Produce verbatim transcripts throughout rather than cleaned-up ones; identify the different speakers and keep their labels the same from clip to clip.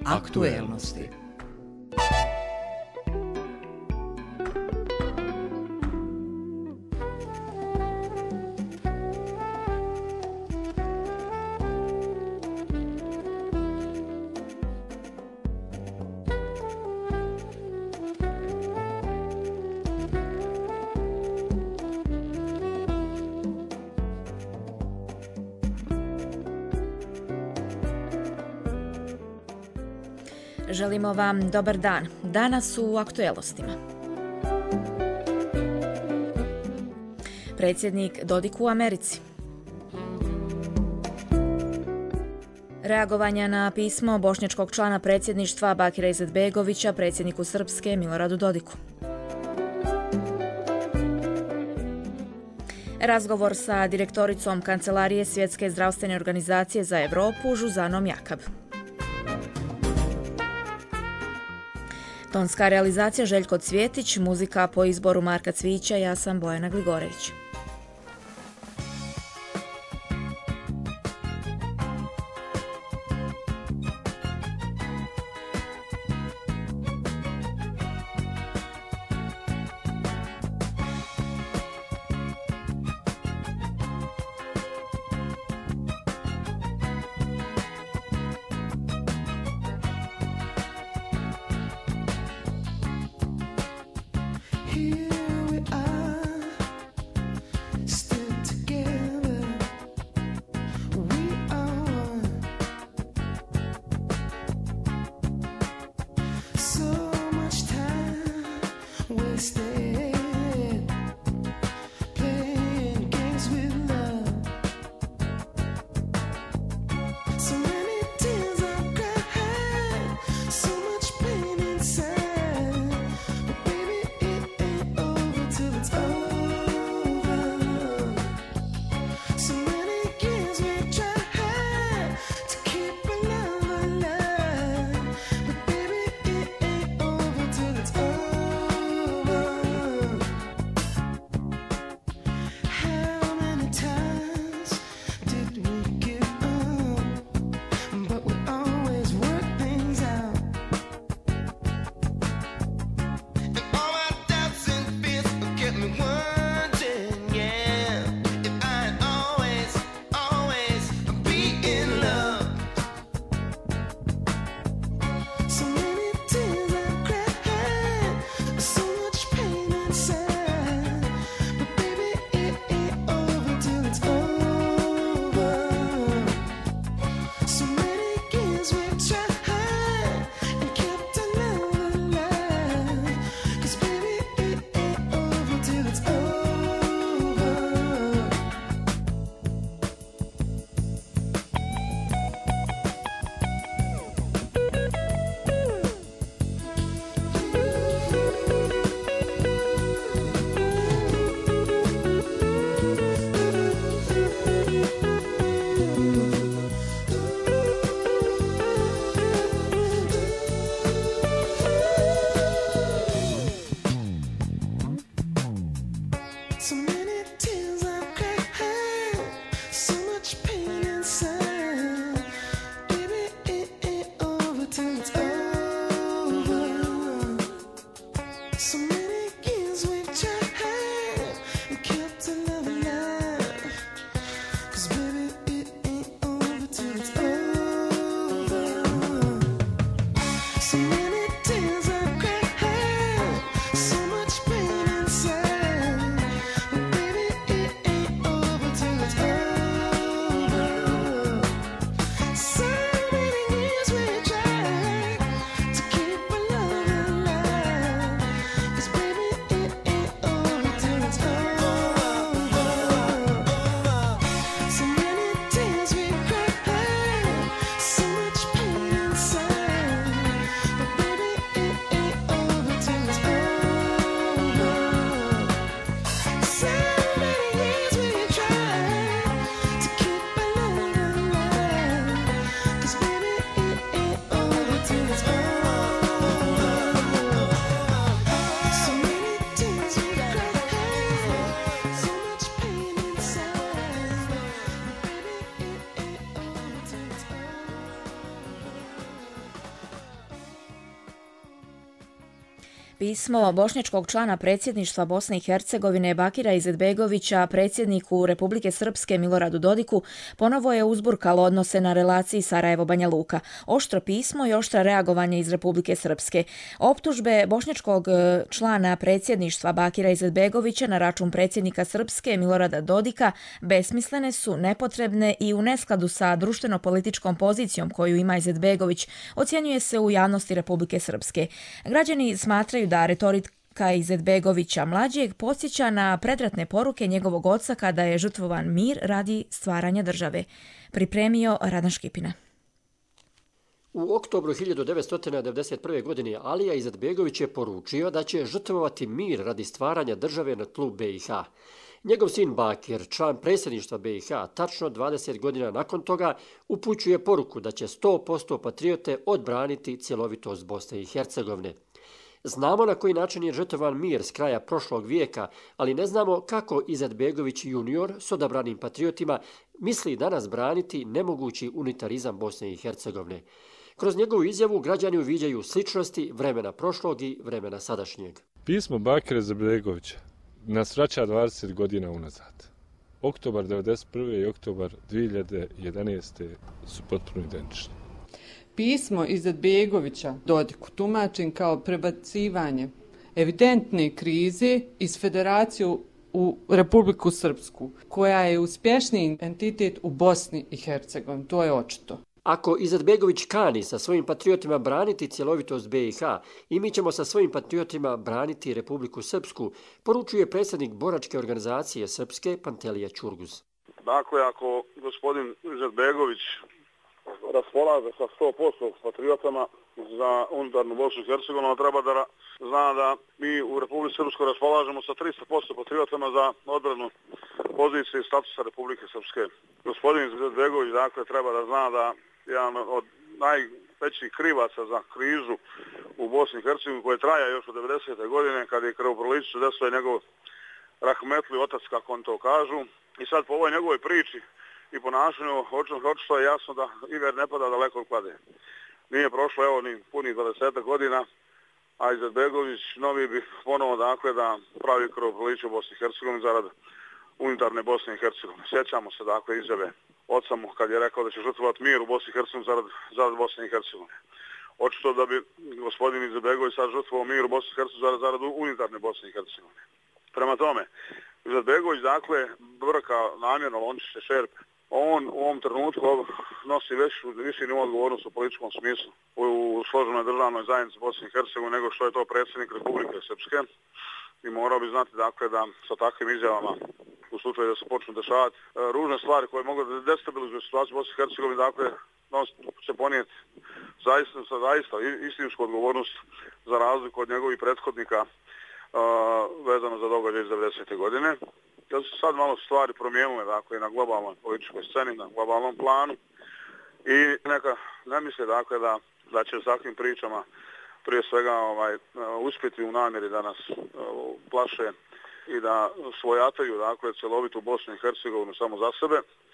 Speaker 1: Aktuelnosti.
Speaker 2: Želimo vam dobar dan. Danas u aktuelnostima. Predsjednik Dodik u Americi. Reagovanja na pismo bošnjačkog člana predsjedništva Bakira Izetbegovića predsjedniku Srpske Miloradu Dodiku. Razgovor sa direktoricom Kancelarije Svjetske zdravstvene organizacije za Evropu Žuzanom Jakab. Tonska realizacija Željko Cvjetić, muzika po izboru Marka Cvića, ja sam Bojana Gligorević. Pismo bošnjačkog člana predsjedništva Bosne i Hercegovine Bakira Izetbegovića predsjedniku Republike Srpske Miloradu Dodiku ponovo je uzburkalo odnose na relaciji Sarajevo-Banja Luka. Oštro pismo i oštra reagovanje iz Republike Srpske. Optužbe bošnjačkog člana predsjedništva Bakira Izetbegovića na račun predsjednika Srpske Milorada Dodika besmislene su, nepotrebne i u neskladu sa društveno-političkom pozicijom koju ima Izetbegović, ocjenjuje se u javnosti Republike Srpske. Građani smatraju da retorika Izetbegovića mlađeg podsjeća na predratne poruke njegovog oca kada je žrtvovan mir radi stvaranja države. Pripremio Radan Škipina.
Speaker 1: U oktobru hiljadu devetsto devedeset prve. godine Alija Izetbegović je poručio da će žrtvovati mir radi stvaranja države na tlu B i H. Njegov sin Bakir, član predsjedništva B i H, tačno dvadeset godina nakon toga upućuje poruku da će sto posto patriote odbraniti cjelovitost Bosne i Hercegovine. Znamo na koji način je žrtvovan mir s kraja prošlog vijeka, ali ne znamo kako Izetbegović junior s odabranim patriotima misli danas braniti nemogući unitarizam Bosne i Hercegovine. Kroz njegovu izjavu građani uviđaju sličnosti vremena prošlog i vremena sadašnjeg.
Speaker 3: Pismo Bakira Izetbegovića nas vraća dvadeset godina unazad. Oktobar devedeset prve. i oktobar dvije hiljade jedanaeste. su potpuno identični.
Speaker 4: Pismo Izetbegovića Dodiku tumačim kao prebacivanje evidentne krize iz Federaciju u Republiku Srpsku, koja je uspješniji entitet u Bosni i Hercegovini. To je očito.
Speaker 1: Ako Izetbegović kani sa svojim patriotima braniti cjelovitost B i H, i mi ćemo sa svojim patriotima braniti Republiku Srpsku, poručuje predsjednik boračke organizacije Srpske Pantelija Ćurguz.
Speaker 5: Dakle, ako gospodin Izetbegović raspolaže sa sto posto patriotama za unutarnju Bosnu i Hercegovinu, treba da zna da mi u Republici Srpskoj raspolažemo sa tristo posto patriotama za odbranu pozicije i statusa Republike Srpske. Gospodin Izetbegović, dakle, treba da zna da jedan od najvećih krivaca za krizu u Bosni i Hercegovini, koja traja još od devedesete. godine, kad je krvoproličicu desio je njegov rahmetli otac, kako on to kažu. I sad po ovoj njegovoj priči i ponašanju očito je jasno da Iver ne pada daleko od klade. Nije prošlo evo ni punih dvadeset godina, a Izetbegović novi bi ponovo dakle da pravi krvoproliče u Bosni i Hercegovini zarad unitarne Bosne i Hercegovine. Sjećamo se dakle izjave oca mu kad je rekao da će žrtvovati mir u Bosni i Hercegovini zarad, zarad Bosne i Hercegovine. Očito da bi gospodin Izetbegović sad žrtvovao mir u Bosni i Hercegovini zarad, zarad unitarne Bosne i Hercegovine. Prema tome, Izetbegović dakle brka namjerno lončiće šerpe. On u ovom trenutku nosi veću, viši nivo odgovornost u političkom smislu u složenoj državnoj zajednici Bosne i Hercegovine nego što je to predsjednik Republike Srpske. I morao bi znati dakle da sa takvim izjavama u slučaju da se počnu dešavati ružne stvari koje mogu da destabilizuju situaciju u Bosni i Hercegovini, dakle će ponijeti zaista, zaista istinsku odgovornost za razliku od njegovih prethodnika uh, vezano za događaj iz devedesete. godine. Da su sad malo stvari promijenile dakle, na globalnoj političkoj sceni, na globalnom planu i neka ne misle dakle, da, da će s takvim pričama prije svega ovaj, uspjeti u namjeri da nas uh, plaše i da svojataju dakle, cjelovitu Bosnu i Hercegovinu samo za sebe.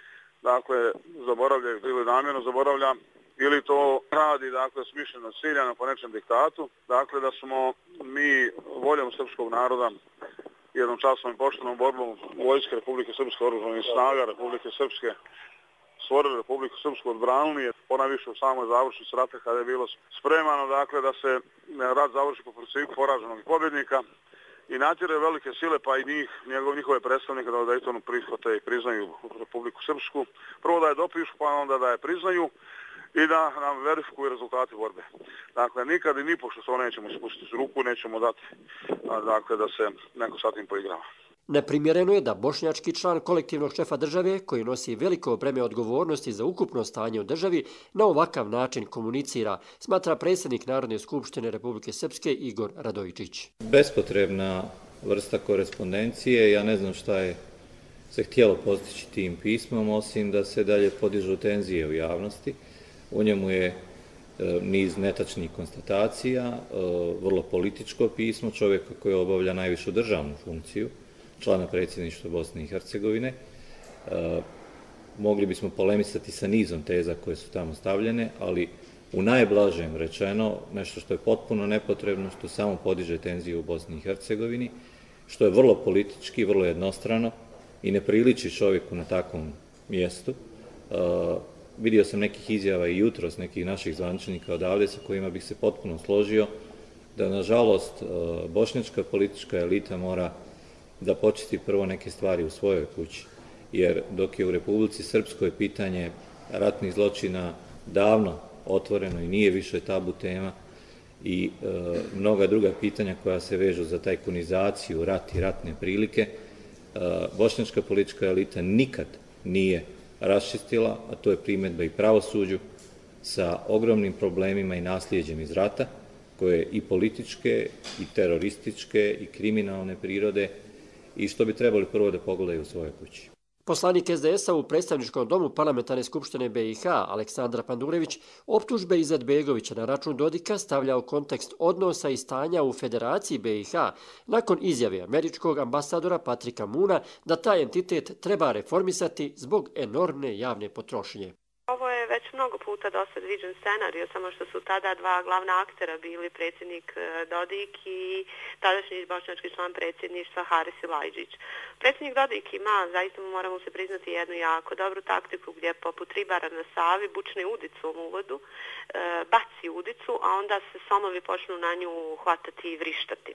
Speaker 5: Dakle, zaboravljaju ili namjerno zaboravlja ili to radi dakle, smišljeno ciljano po nečem diktatu. Dakle, da smo mi voljom srpskog naroda jednom časnom i poštenom borbom vojske Republike Srpske, oružanih snaga Republike Srpske stvorili Republiku Srpsku, odbranili, ponajviše u samoj završnici rata kada je bilo spremano dakle, da se rat završi po principu poraženog pobjednika i natjere velike sile pa i njih, njegov, njihove predstavnike da u Daytonu prihvate i priznaju Republiku Srpsku. Prvo da je dopišu pa onda da je priznaju i da nam verifikuju rezultati borbe. Dakle, nikad i ni pošto to nećemo spustiti s ruku, nećemo dati dakle, da se neko sa tim poigrava.
Speaker 1: Neprimjereno je da bošnjački član kolektivnog šefa države, koji nosi veliko breme odgovornosti za ukupno stanje u državi, na ovakav način komunicira, smatra predsjednik Narodne skupštine Republike Srpske Igor Radojičić.
Speaker 6: Bespotrebna vrsta korespondencije, ja ne znam šta je se htjelo postići tim pismom, osim da se dalje podižu tenzije u javnosti. U njemu je niz netačnih konstatacija, vrlo političko pismo čovjeka koji obavlja najvišu državnu funkciju, člana predsjedništva Bosne i Hercegovine. Mogli bismo polemisati sa nizom teza koje su tamo stavljene, ali u najblažem rečeno nešto što je potpuno nepotrebno, što samo podiže tenziju u Bosni i Hercegovini, što je vrlo politički, vrlo jednostrano i ne priliči čovjeku na takvom mjestu. Uh, vidio sam nekih izjava i jutros nekih naših zvaničnika odavde sa kojima bih se potpuno složio da, nažalost, uh, bošnjačka politička elita mora da počisti prvo neke stvari u svojoj kući, jer dok je u Republici Srpskoj pitanje ratnih zločina davno otvoreno i nije više tabu tema i e, mnoga druga pitanja koja se vežu za tajkunizaciju, rat i ratne prilike, e, bošnjačka politička elita nikad nije raščistila, a to je primjedba i pravosuđu, sa ogromnim problemima i nasljeđem iz rata, koje i političke, i terorističke, i kriminalne prirode, i što bi trebali prvo da pogledaju u svojoj kući.
Speaker 1: Poslanik es de es a u predstavničkom domu Parlamentarne skupštine be i ha Aleksandra Pandurević optužbe Izetbegovića na račun Dodika stavlja u kontekst odnosa i stanja u Federaciji be i ha nakon izjave američkog ambasadora Patrika Moona da taj entitet treba reformisati zbog enormne javne potrošnje.
Speaker 7: Ovo je već mnogo puta dosad viđen scenario, samo što su tada dva glavna aktera bili predsjednik Dodik i tadašnji bošnjački član predsjedništva Haris Silajdžić. Predsjednik Dodik ima, zaista moramo se priznati, jednu jako dobru taktiku gdje poput ribara na Savi bučne udicom u vodu, baci udicu, a onda se somovi počnu na nju hvatati i vrištati.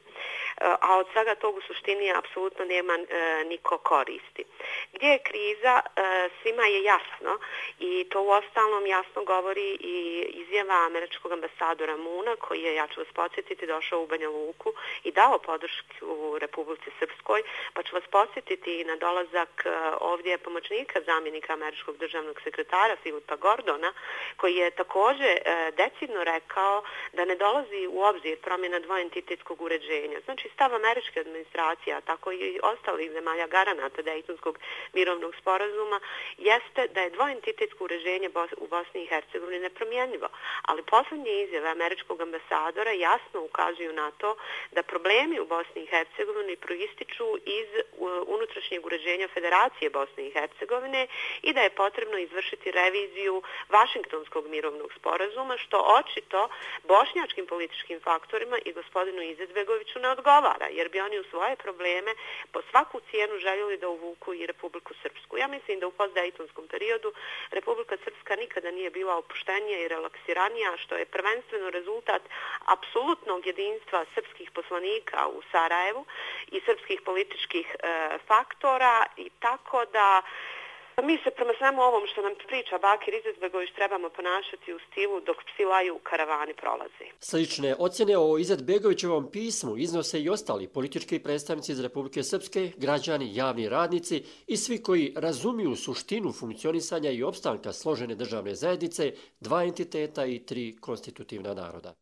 Speaker 7: A od svega tog u suštini apsolutno nema niko koristi. Gdje je kriza, svima je jasno i to u ostalom jasno govori i izjava američkog ambasadora Moona, koji je, ja ću vas podsjetiti, došao u Banja Luku i dao podršku u Republici Srpskoj, pa ću vas podsjetiti na dolazak ovdje pomoćnika zamjenika američkog državnog sekretara Filipa Gordona, koji je također decidno rekao da ne dolazi u obzir promjena dvoentitetskog uređenja. Znači, stav američke administracije, a tako i ostalih zemalja garanata Dejtonskog mirovnog sporazuma, jeste da je dvoentitetsko uređenje u Bosni i Hercegovini nepromjenjivo. Ali posljednje izjave američkog ambasadora jasno ukazuju na to da problemi u Bosni i Hercegovini proističu iz unutrašnjeg uređenja Federacije Bosne i Hercegovine i da je potrebno izvršiti reviziju Vašingtonskog mirovnog sporazuma, što očito bošnjačkim političkim faktorima i gospodinu Izetbegoviću ne odgovara, jer bi oni u svoje probleme po svaku cijenu željeli da uvuku i Republiku Srpsku. Ja mislim da u postdejtonskom periodu Republika Srpska nikada nije bila opuštenija i relaksiranija, što je prvenstveno rezultat apsolutnog jedinstva srpskih poslanika u Sarajevu i srpskih političkih e, faktora, i tako da mi se prema svemu ovom što nam priča Bakir Izetbegović trebamo ponašati u stilu dok psi laju, karavani prolazi.
Speaker 1: Slične ocjene o Izetbegovićevom pismu iznose i ostali politički predstavnici iz Republike Srpske, građani, javni radnici i svi koji razumiju suštinu funkcionisanja i opstanka složene državne zajednice, dva entiteta i tri konstitutivna naroda.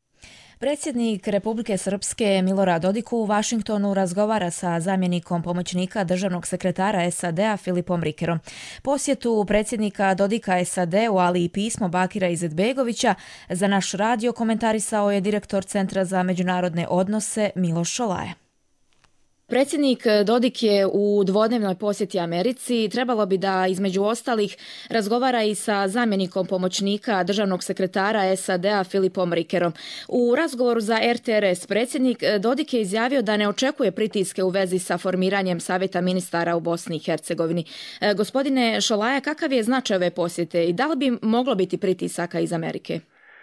Speaker 2: Predsjednik Republike Srpske Milorad Dodik u Vašingtonu razgovara sa zamjenikom pomoćnika državnog sekretara es a de a Filipom Rikerom. Posjetu predsjednika Dodika es a de-u, ali i pismo Bakira Izetbegovića za naš radio komentarisao je direktor Centra za međunarodne odnose Miloš Šolaje. Predsjednik Dodik je u dvodnevnoj posjeti Americi. Trebalo bi da, između ostalih, razgovara i sa zamjenikom pomoćnika državnog sekretara es a de-a Filipom Rikerom. U razgovoru za er te er es predsjednik Dodik je izjavio da ne očekuje pritiske u vezi sa formiranjem Savjeta ministara u Bosni i Hercegovini. Gospodine Šolaja, kakav je značaj ove posjete i da li bi moglo biti pritisaka iz Amerike?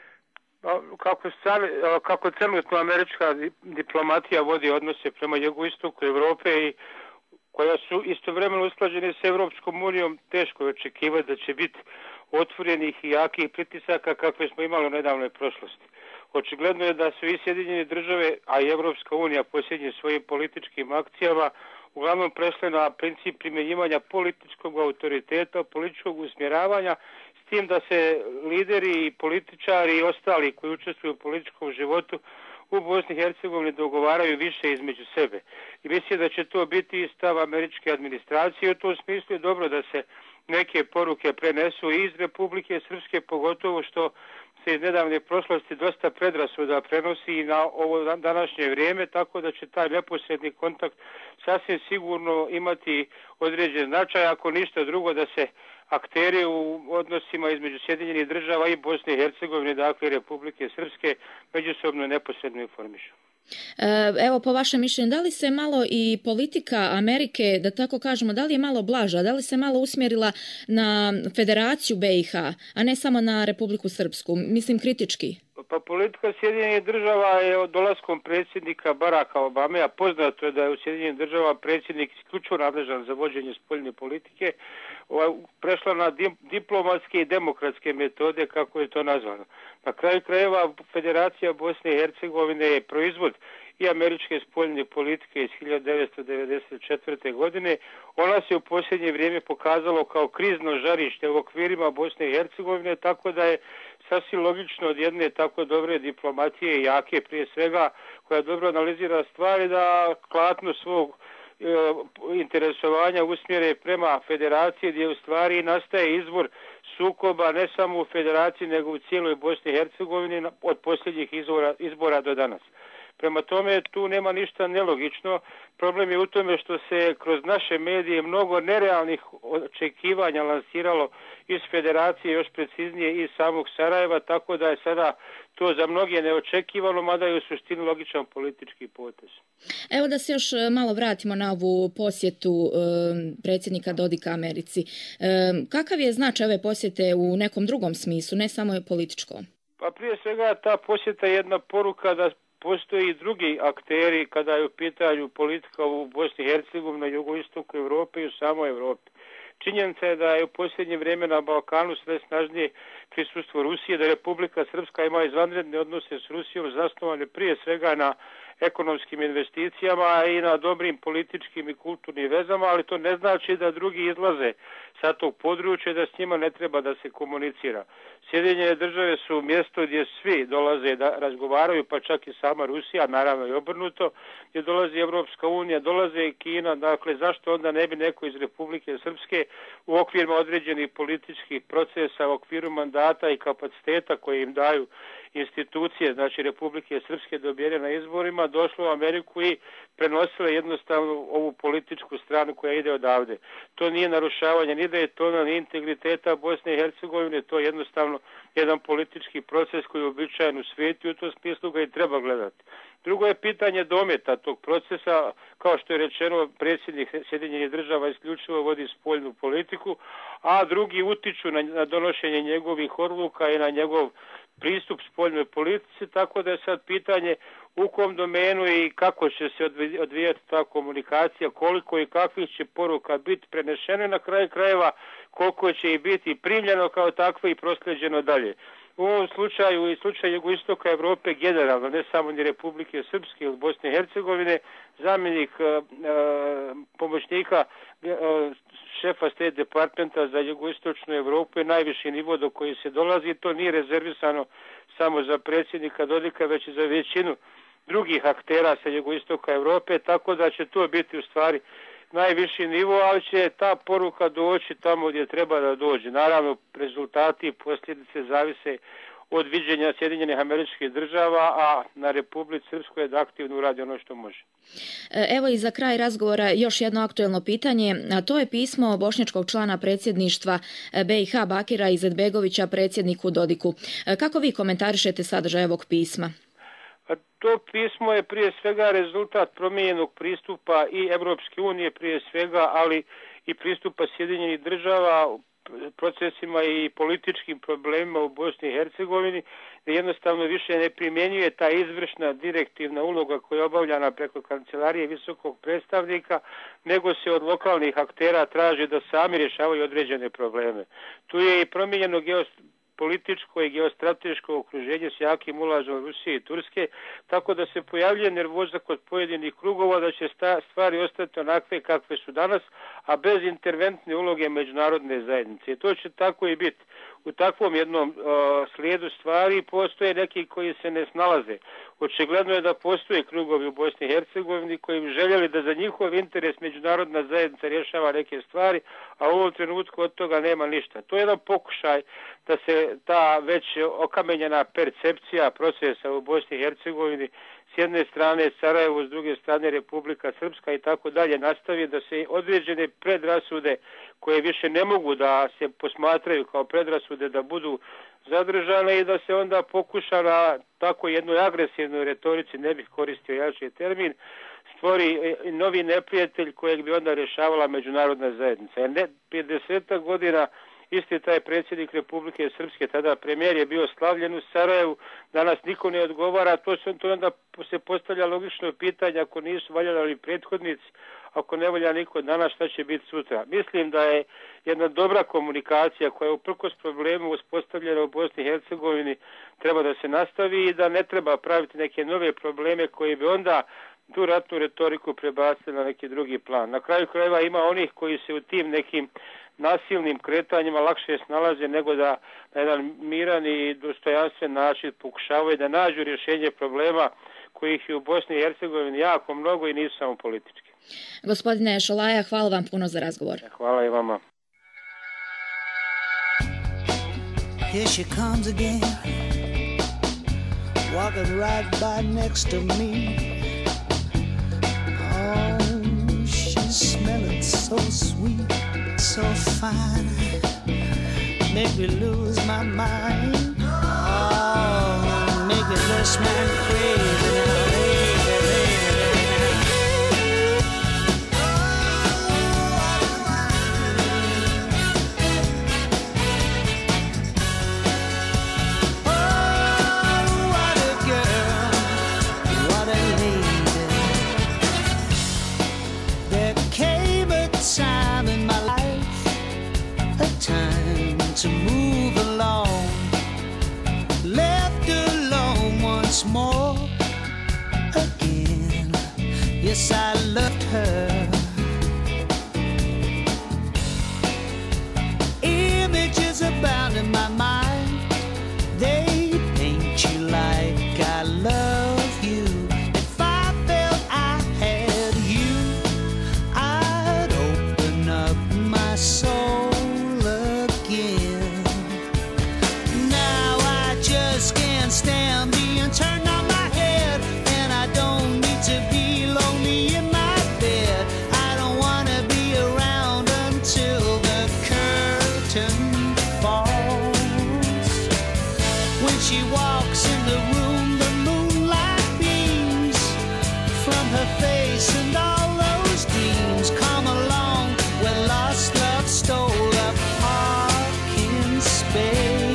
Speaker 8: Kako, strane, kako trenutno američka diplomatija vodi odnose prema jugoistoku Evrope i koja su istovremeno usklađene s Evropskom unijom, teško je očekivati da će biti otvorenih i jakih pritisaka kakve smo imali u nedavnoj prošlosti. Očigledno je da su i Sjedinjene države, a i Evropska unija posljednjim svojim političkim akcijama uglavnom prešle na princip primjenjivanja političkog autoriteta, političkog usmjeravanja, s tim da se lideri, političari i ostali koji učestvuju u političkom životu u Bosni i Hercegovini dogovaraju više između sebe. I mislim da će to biti i stav američke administracije. U tom smislu je dobro da se neke poruke prenesu iz Republike Srpske, pogotovo što se iz nedavne prošlosti dosta predrasuda prenosi i na ovo današnje vrijeme, tako da će taj neposredni kontakt sasvim sigurno imati određen značaj, ako ništa drugo da se akteri u odnosima između Sjedinjenih država i Bosne i Hercegovine, dakle Republike Srpske, međusobno neposredno informišu.
Speaker 2: Evo, po vašem mišljenju, da li se malo i politika Amerike, da tako kažemo, da li je malo blaža, da li se malo usmjerila na Federaciju B i H, a ne samo na Republiku Srpsku, mislim kritički?
Speaker 8: Pa politika Sjedinjenih država je od dolaskom predsjednika Baracka Obame, a poznato je da je u Sjedinjenih država predsjednik isključivo nadležan za vođenje spoljne politike, prešla na diplomatske i demokratske metode, kako je to nazvano. Na kraju krajeva Federacija Bosne i Hercegovine je proizvod i američke spoljne politike iz hiljadu devetsto devedeset četvrte. godine. Ona se u posljednje vrijeme pokazalo kao krizno žarište u okvirima Bosne i Hercegovine, tako da je sasvim logično od jedne tako dobre diplomatije, jake prije svega, koja dobro analizira stvari, da klatno svog e, interesovanja usmjere prema federaciji, gdje u stvari nastaje izvor sukoba ne samo u federaciji nego u cijeloj Bosni i Hercegovini od posljednjih izbora, izbora do danas. Prema tome tu nema ništa nelogično. Problem je u tome što se kroz naše medije mnogo nerealnih očekivanja lansiralo iz federacije, još preciznije iz samog Sarajeva, tako da je sada to za mnoge neočekivano, mada je u suštini logičan politički potez.
Speaker 2: Evo da se još malo vratimo na ovu posjetu e, predsjednika Dodika Americi. E, kakav je značaj ove posjete u nekom drugom smislu, ne samo političkom?
Speaker 8: Pa prije svega ta posjeta je jedna poruka da postoji i drugi akteri kada je u pitanju politika u Bosni i Hercegovini, na jugoistoku Europe i u samoj Europi. Činjenica je da je u posljednje vrijeme na Balkanu sve snažnije prisustvo Rusije, da Republika Srpska ima izvanredne odnose s Rusijom zasnovane prije svega na ekonomskim investicijama i na dobrim političkim i kulturnim vezama, ali to ne znači da drugi izlaze sa tog područja, da s njima ne treba da se komunicira. Sjedinjene države su mjesto gdje svi dolaze da razgovaraju, pa čak i sama Rusija, naravno i obrnuto, gdje dolazi Evropska unija, dolaze i Kina, dakle zašto onda ne bi neko iz Republike Srpske u okvirima određenih političkih procesa, u okviru mandata i kapaciteta koje im daju institucije, znači Republike Srpske dobijene na izborima, došlo u Ameriku i prenosile jednostavno ovu političku stranu koja ide odavde. To nije narušavanje ni Daytona, ni integriteta Bosne i Hercegovine, to je jednostavno jedan politički proces koji je uobičajen u svijetu i u tom smislu ga i treba gledati. Drugo je pitanje dometa tog procesa, kao što je rečeno, predsjednik Sjedinjenih država isključivo vodi spoljnu politiku, a drugi utiču na, na donošenje njegovih odluka i na njegov pristup spoljnoj politici, tako da je sad pitanje u kom domenu i kako će se odvijati ta komunikacija, koliko i kakvih će poruka biti prenešeno na kraju krajeva, koliko će i biti primljeno kao takvo i proslijeđeno dalje. U ovom slučaju i slučaju jugoistoka Europe generalno, ne samo ni Republike Srpske ili Bosne i Hercegovine, zamjenik e, e, pomoćnika e, šefa State Departmenta za jugoistočnu Europu je najviši nivo do koji se dolazi. To nije rezervisano samo za predsjednika Dodika, već i za većinu drugih aktera sa jugoistoka Europe, tako da će to biti u stvari najviši nivo, ali će ta poruka doći tamo gdje treba da dođe. Naravno, rezultati i posljedice zavise od viđenja Sjedinjenih Američkih Država, a na Republici Srpskoj je da aktivno uradi ono što može.
Speaker 2: Evo i za kraj razgovora još jedno aktuelno pitanje, a to je pismo bošnjačkog člana predsjedništva B i H Bakira Izetbegovića predsjedniku Dodiku. Kako vi komentarišete sadržaj ovog pisma?
Speaker 8: To pismo je prije svega rezultat promijenjenog pristupa i Evropske unije prije svega, ali i pristupa Sjedinjenih država procesima i političkim problemima u Bosni i Hercegovini, da jednostavno više ne primjenjuje ta izvršna direktivna uloga koja je obavljana preko kancelarije visokog predstavnika, nego se od lokalnih aktera traži da sami rješavaju određene probleme. Tu je i promijenjeno geopolitičko političko i geostrateško okruženje s jakim ulazom Rusije i Turske, tako da se pojavljuje nervoza kod pojedinih krugova da će stvari ostati onakve kakve su danas, a bez interventne uloge međunarodne zajednice. I to će tako i biti. U takvom jednom uh, slijedu stvari postoje neki koji se ne snalaze. Očigledno je da postoje krugovi u Bosni i Hercegovini koji bi željeli da za njihov interes međunarodna zajednica rješava neke stvari, a u ovom trenutku od toga nema ništa. To je jedan pokušaj da se ta već okamenjena percepcija procesa u Bosni i Hercegovini s jedne strane Sarajevo, s druge strane Republika Srpska i tako dalje, nastavi da se određene predrasude koje više ne mogu da se posmatraju kao predrasude da budu zadržane i da se onda pokuša na tako jednoj agresivnoj retorici, ne bih koristio jači termin, stvori novi neprijatelj kojeg bi onda rješavala međunarodna zajednica. Jer ne, prije desetak godina isti taj predsjednik Republike Srpske, tada premijer, je bio slavljen u Sarajevu, danas niko ne odgovara, to se to onda se postavlja logično pitanje, ako nisu valjali prethodnici, ako ne valja niko danas, šta će biti sutra. Mislim da je jedna dobra komunikacija koja je uprkos problemu uspostavljena u Bosni i Hercegovini treba da se nastavi i da ne treba praviti neke nove probleme koji bi onda tu ratnu retoriku prebacili na neki drugi plan. Na kraju krajeva ima onih koji se u tim nekim nasilnim kretanjima lakše snalaze nego da na jedan miran i dostojanstven način pokušavaju da nađu rješenje problema kojih je u Bosni i Hercegovini jako mnogo i nisu samo politički.
Speaker 2: Gospodine Šolaja, hvala vam puno za razgovor.
Speaker 8: Hvala i vama.
Speaker 9: Here she comes again, walking right by next to me. Oh, she's smelling so sweet, so fine, make me lose my mind. Oh, make me this man crazy now. To move along, left alone once more again. Yes, I loved her. Images abound in my mind, they paint you like I love you. If I felt I had you, I'd open up my soul. Stand being turned on my head, and I don't need to be lonely in my bed. I don't want to be around until the curtain falls. When she walks in the room, the moonlight beams from her face, and all those dreams come along when lost love stole a parking space.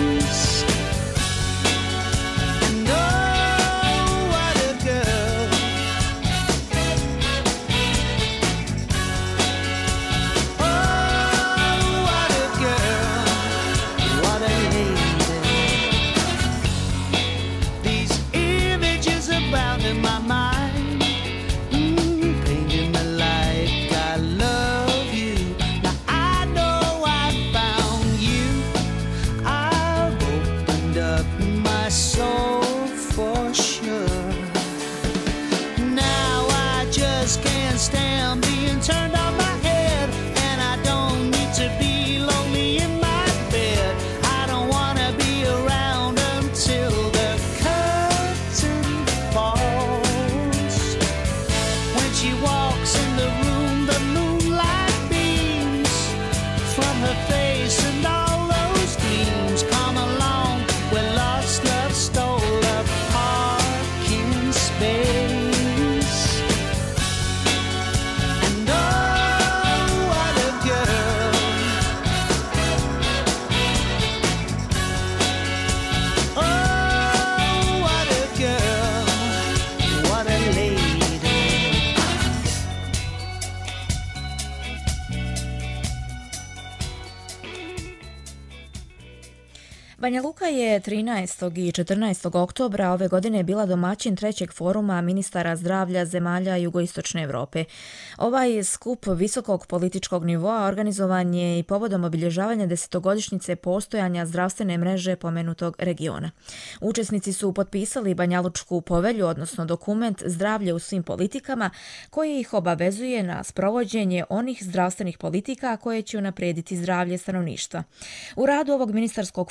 Speaker 2: Banja Luka je trinaestog i četrnaestog oktobra ove godine bila domaćin trećeg foruma ministara zdravlja zemalja jugoistočne Evrope. Ovaj skup visokog političkog nivoa organizovan je i povodom obilježavanja desetogodišnjice postojanja zdravstvene mreže pomenutog regiona. Učesnici su potpisali Banjalučku povelju, odnosno dokument Zdravlje u svim politikama, koji ih obavezuje na sprovođenje onih zdravstvenih politika koje će unaprijediti zdravlje stanovništva. U radu ovog ministarskog foruma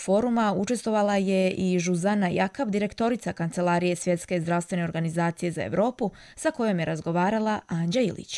Speaker 2: foruma učestvovala je i Zuzana Jakab, direktorica Kancelarije Svjetske zdravstvene organizacije za Europu, sa kojom je razgovarala Anđa Ilić.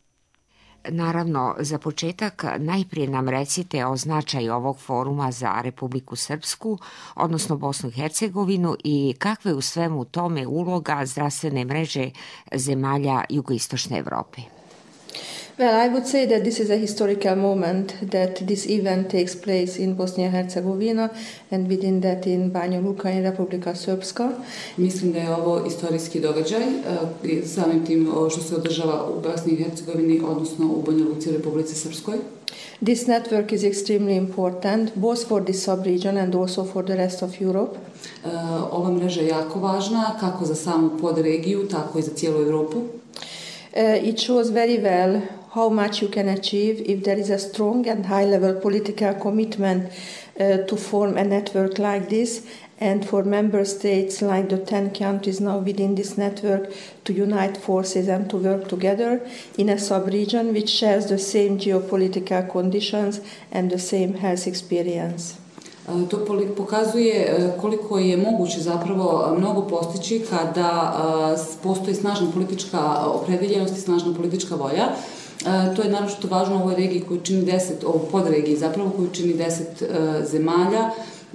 Speaker 10: Naravno, za početak najprije nam recite o značaju ovog foruma za Republiku Srpsku, odnosno Bosnu i Hercegovinu, i kakva je u svemu tome uloga zdravstvene mreže zemalja jugoistočne Evrope.
Speaker 11: Well, I would say that this is a historical moment, that this event takes place in Bosnia and Herzegovina and within that in Banja Luka in Republika Srpska.
Speaker 12: Mislim da je ovo istorijski događaj, samim tim što se održava u Bosni i Hercegovini, odnosno u Banja Luci u Republici Srpskoj.
Speaker 11: This network is extremely important, both for this sub-region and also for the rest of Europe.
Speaker 12: Uh, ova mreža je jako važna, kako za samu podregiju, tako i za cijelu Europu.
Speaker 11: Uh, it shows very well how much you can achieve if there is a strong and high-level political commitment uh, to form a network like this, and for member states like the ten countries now within this network to unite forces and to work together in a sub-region which shares the same geopolitical conditions and the same health experience.
Speaker 12: To pokazuje koliko je moguće zapravo mnogo postići kada postoji snažna politička opredeljenost i snažna politička volja. To je naročito važno u ovoj regiji koju čini deset, u podregiji zapravo koju čini deset zemalja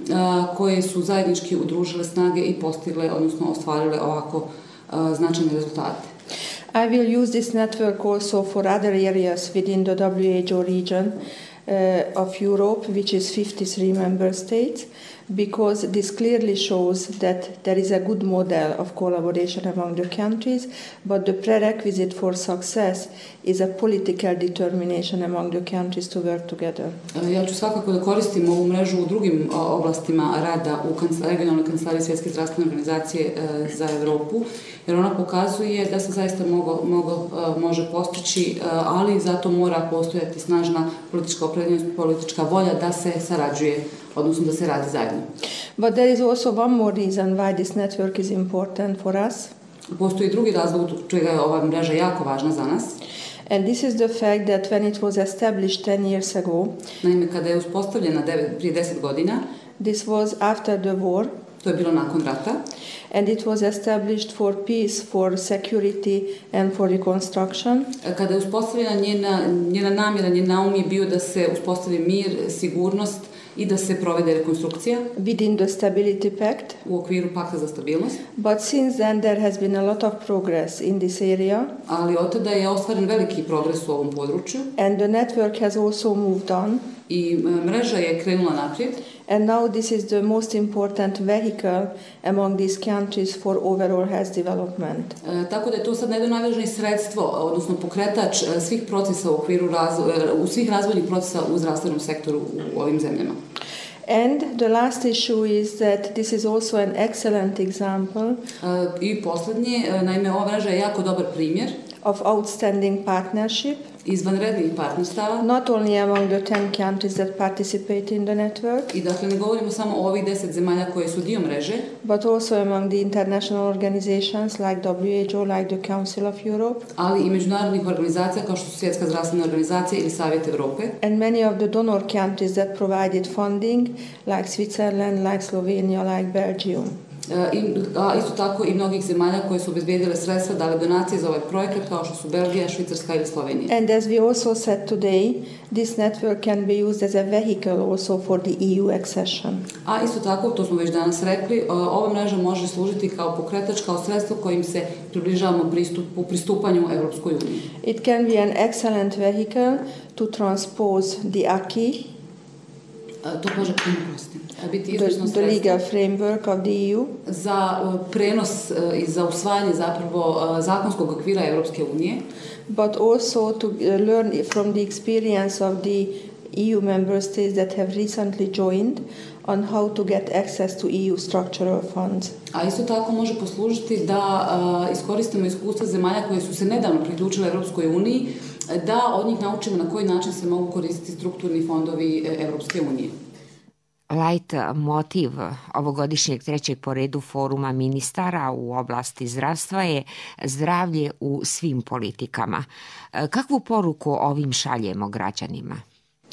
Speaker 12: koje su zajednički udružile snage i postigle, odnosno ostvarile ovako značajne rezultate.
Speaker 11: I will use this network also for other areas within the W H O region uh, of Europe, which is fifty-three member states, because this clearly shows that there is a good model of collaboration among the countries, but the prerequisite for success is a political determination among the countries to work together.
Speaker 12: Ja ću svakako da koristim ovu mrežu u drugim oblastima rada u regionalnoj kancelariji Svjetske zdravstvene organizacije za Evropu, jer ona pokazuje da se zaista mogo, mogo, može postići, ali zato mora postojati snažna politička opredeljenost, politička volja da se sarađuje, odnosno da se radi zajedno.
Speaker 11: But there is also one more reason why this network is important for us.
Speaker 12: Postoji drugi razlog zbog čega je ova mreža jako važna za nas.
Speaker 11: And this is the fact that when it was established ten years ago,
Speaker 12: naime, kada je uspostavljena prije deset godina,
Speaker 11: this was after the war,
Speaker 12: to je bilo nakon rata,
Speaker 11: and it was established for peace, for security and for reconstruction.
Speaker 12: Kada je uspostavljena njena, njena namjera, njen naum je bio da se uspostavi mir, sigurnost i da se provede rekonstrukcija
Speaker 11: within the Stability Pact,
Speaker 12: u okviru pakta za stabilnost.
Speaker 11: But since then there has been a lot of progress in this area.
Speaker 12: Ali od tada je ostvaren veliki progres u ovom području.
Speaker 11: And the network has also moved on.
Speaker 12: I mreža je krenula naprijed.
Speaker 11: And now this is the most important vehicle among these countries for overall health development.
Speaker 12: E, tako da je to sad jedno najvažnije sredstvo, odnosno pokretač svih procesa u okviru razvoja, u svih razvojnih procesa u zdravstvenom sektoru u ovim zemljama.
Speaker 11: And the last issue is that this is also an excellent example.
Speaker 12: E, I posljednje, naime, ova mreža je jako dobar primjer
Speaker 11: of outstanding partnership,
Speaker 12: izvanrednih partnerstava,
Speaker 11: not only among the ten countries that participate in the network,
Speaker 12: i dakle ne govorimo samo o ovih deset zemalja koje su dio mreže,
Speaker 11: but also among the international organizations like W H O, like the Council of Europe,
Speaker 12: ali i međunarodnih organizacija kao što su Svjetska zdravstvena organizacija ili Savjet Evrope,
Speaker 11: and many of the donor countries that provided funding, like Switzerland, like Slovenia, like Belgium.
Speaker 12: I, a isto tako i mnogih zemalja koje su obezbijedile sredstva, dale donacije za ovaj projekat, kao što su Belgija, Švicarska ili Slovenija.
Speaker 11: And as we also said today, this network can be used as a vehicle also for the E U accession.
Speaker 12: A isto tako, to smo već danas rekli, ova mreža može služiti kao pokretač, kao sredstvo kojim se približavamo pristupu, pristupanju Evropskoj uniji.
Speaker 11: It can be an excellent vehicle to transpose the acquis,
Speaker 12: to može biti
Speaker 11: the, the legal framework of the E U,
Speaker 12: za prenos i za usvajanje zapravo zakonskog okvira Evropske unije,
Speaker 11: but also to learn from the experience of the E U member states that have recently joined on how to get access to E U structural funds.
Speaker 12: A isto tako može poslužiti da uh, iskoristimo iskustva zemalja koje su se nedavno priključile Evropskoj uniji, da od njih naučimo na koji način se mogu koristiti strukturni fondovi Evropske unije.
Speaker 10: Light motiv ovogodišnjeg trećeg po redu foruma ministara u oblasti zdravstva je zdravlje u svim politikama. Kakvu poruku ovim šaljemo građanima?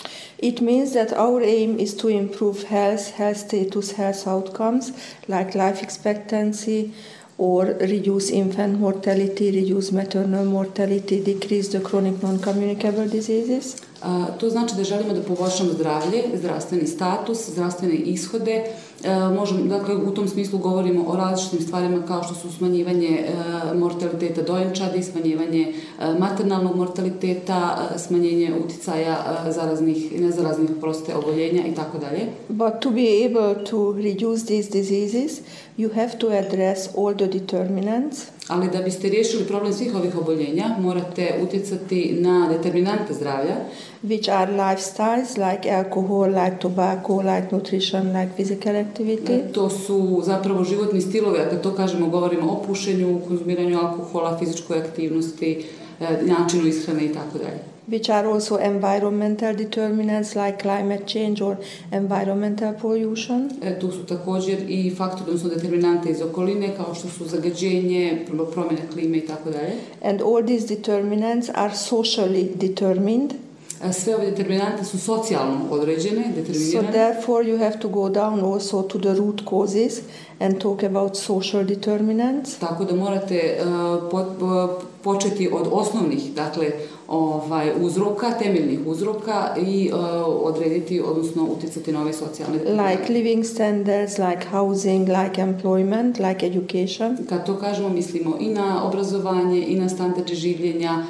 Speaker 11: It means that our aim is to improve health, health status, health outcomes like life expectancy, or reduce infant mortality, reduce maternal mortality, decrease the chronic non-communicable diseases.
Speaker 12: A, to znači da želimo da poboljšamo zdravlje, zdravstveni status, zdravstvene ishode. E, možemo, dakle, u tom smislu govorimo o različitim stvarima kao što su smanjivanje e, mortaliteta dojenčadi, smanjivanje e, maternalnog mortaliteta, e, smanjenje uticaja e, zaraznih i nezaraznih proste oboljenja i tako dalje.
Speaker 11: But to be able to reduce these diseases, you have to address all the determinants.
Speaker 12: Ali da biste riješili problem svih ovih oboljenja, morate utjecati na determinante zdravlja,
Speaker 11: which are lifestyles like alcohol, like tobacco, like nutrition, like physical activity.
Speaker 12: To su zapravo životni stilovi, a kad to kažemo, govorimo o pušenju, konzumiranju alkohola, fizičkoj aktivnosti, načinu ishrane i tako dalje.
Speaker 11: Which are also environmental determinants like climate change or environmental pollution.
Speaker 12: E, tu su također i faktori, odnosno determinante iz okoline, kao što su zagađenje, promjene klime i tako dalje.
Speaker 11: And all these determinants are socially determined.
Speaker 12: Sve ove determinante su socijalno određene, determinirane.
Speaker 11: So therefore you have to go down also to the root causes and talk about social determinants.
Speaker 12: Tako da morate uh, po, po, početi od osnovnih, dakle, ovaj, uzroka, temeljnih uzroka i uh, odrediti, odnosno utjecati na ove socijalne determinante.
Speaker 11: Like living standards, like housing, like employment, like education.
Speaker 12: Kad to kažemo, mislimo i na obrazovanje, i na standarde življenja,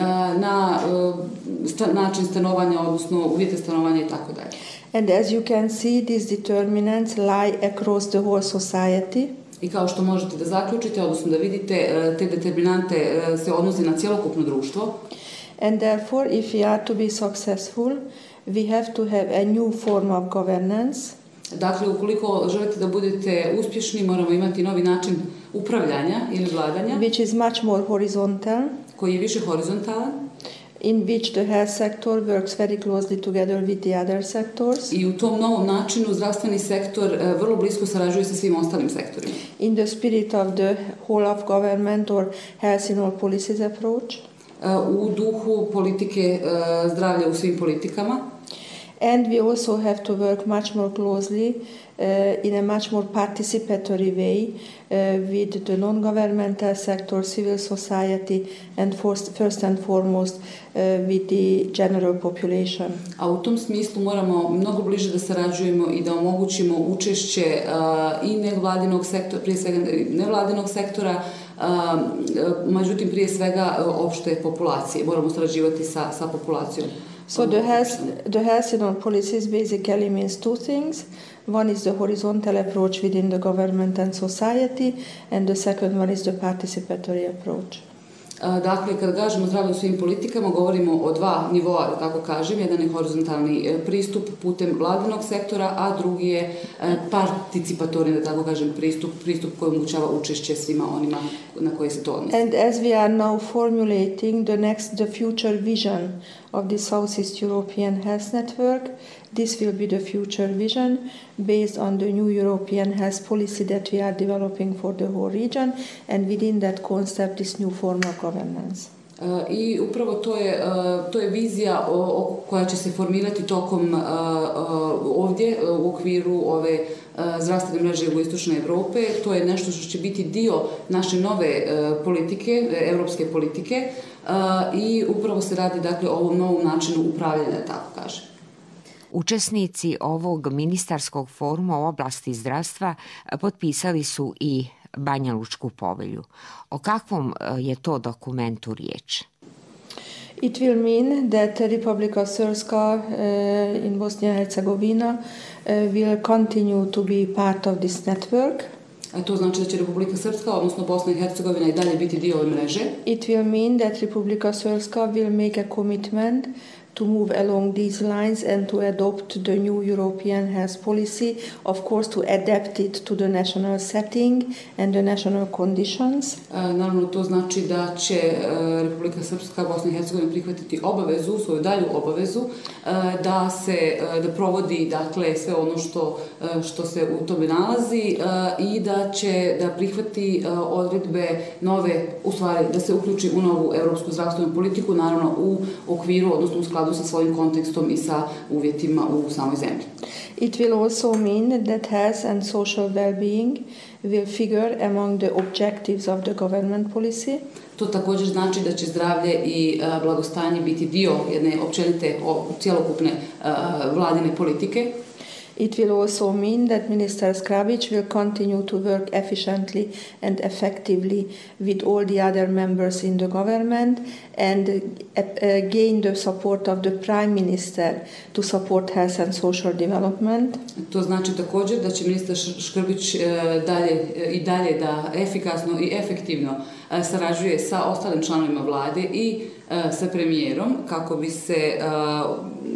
Speaker 12: na sta, način stanovanja, odnosno uvjete stanovanja i tako dalje.
Speaker 11: And as you can see, these determinants lie across the whole society.
Speaker 12: I kao što možete da zaključite, odnosno da vidite, te determinante se odnose na cjelokupno društvo.
Speaker 11: And therefore, if we are to be successful, we have to have a new form of governance.
Speaker 12: Dakle, ukoliko želite da budete uspješni, moramo imati novi način upravljanja ili vladanja.
Speaker 11: Which is much more horizontal.
Speaker 12: Koji je više horizontalan.
Speaker 11: In which the health sector works very closely together with the other sectors.
Speaker 12: I u tom novom načinu zdravstveni sektor vrlo blisko sarađuje sa svim ostalim sektorima.
Speaker 11: In the spirit of the whole of government or health in all policies approach.
Speaker 12: U duhu politike zdravlja u svim politikama.
Speaker 11: And we also have to work much more closely uh, in a much more participatory way uh, with the non-governmental sector, civil society, and first, first and foremost uh, with the general population.
Speaker 12: A u tom smislu moramo mnogo bliže da sarađujemo i da omogućimo učešće uh, i nevladinog sektora, prije svega nevladinog sektora, uh, međutim prije svega uh, opšte populacije. Moramo sarađivati sa, sa populacijom.
Speaker 11: So the health, the health in all policies basically means two things. One is the horizontal approach within the government and society, and the second one is the participatory approach.
Speaker 12: Dakle, kad kažemo zdravlje u svim politikama, govorimo o dva nivoa, da tako kažem. Jedan je horizontalni pristup putem vladinog sektora, a drugi je participatorni, da tako kažem, pristup, pristup koji omogućava učešće svima onima na koje se to odnosi.
Speaker 11: And as we are now formulating the next, the future vision of the Southeast European Health Network, this will be the future vision based on the new European health policy that we are developing for the whole region, and within that concept this new form of governance.
Speaker 12: Uh, I upravo to je, uh, to je vizija o, o, koja će se formirati tokom uh, uh, ovdje uh, u okviru ove uh, zdravstvene mreže jugoistočne Evrope. To je nešto što će biti dio naše nove uh, politike, evropske politike, uh, i upravo se radi, dakle, o ovom novom načinu upravljanja, tako kaže.
Speaker 10: Učesnici ovog ministarskog foruma u oblasti zdravstva potpisali su i Banja Lučku povelju. O kakvom je to dokumentu riječ?
Speaker 11: It will mean that Republika Srpska uh, in Bosnia and Herzegovina uh, will continue to be part of this network.
Speaker 12: A to znači da će Republika Srpska, odnosno Bosna i Hercegovina, i dalje biti dio ove mreže.
Speaker 11: It will mean that Republika Srpska will make a commitment to move along these lines and to adopt the new European health policy, of course to adapt it to the national setting and the national conditions.
Speaker 12: Naravno, to znači da će Republika Srpska, Bosna i Hercegovina prihvatiti obavezu, svoju dalju obavezu, da se da provodi, dakle, sve ono što, što se u tome nalazi, i da će da prihvati odredbe nove, u stvari da se uključi u novu evropsku zdravstvenu politiku, naravno u okviru, odnosno u skladu skladu sa svojim kontekstom i sa uvjetima u samoj zemlji.
Speaker 11: It will also mean that health and social well-being will figure among the objectives of the government policy.
Speaker 12: To također znači da će zdravlje i uh, blagostanje biti dio jedne općenite o, cjelokupne uh, vladine politike.
Speaker 11: It will also mean that Minister Skrabic will continue to work efficiently and effectively with all the other members in the government and uh, uh, gain the support of the Prime Minister to support health and social development.
Speaker 12: To znači također da će ministar Škrbić uh, dalje uh, i dalje da efikasno i efektivno uh, sarađuje sa ostalim članovima vlade i uh, sa premijerom kako bi se uh,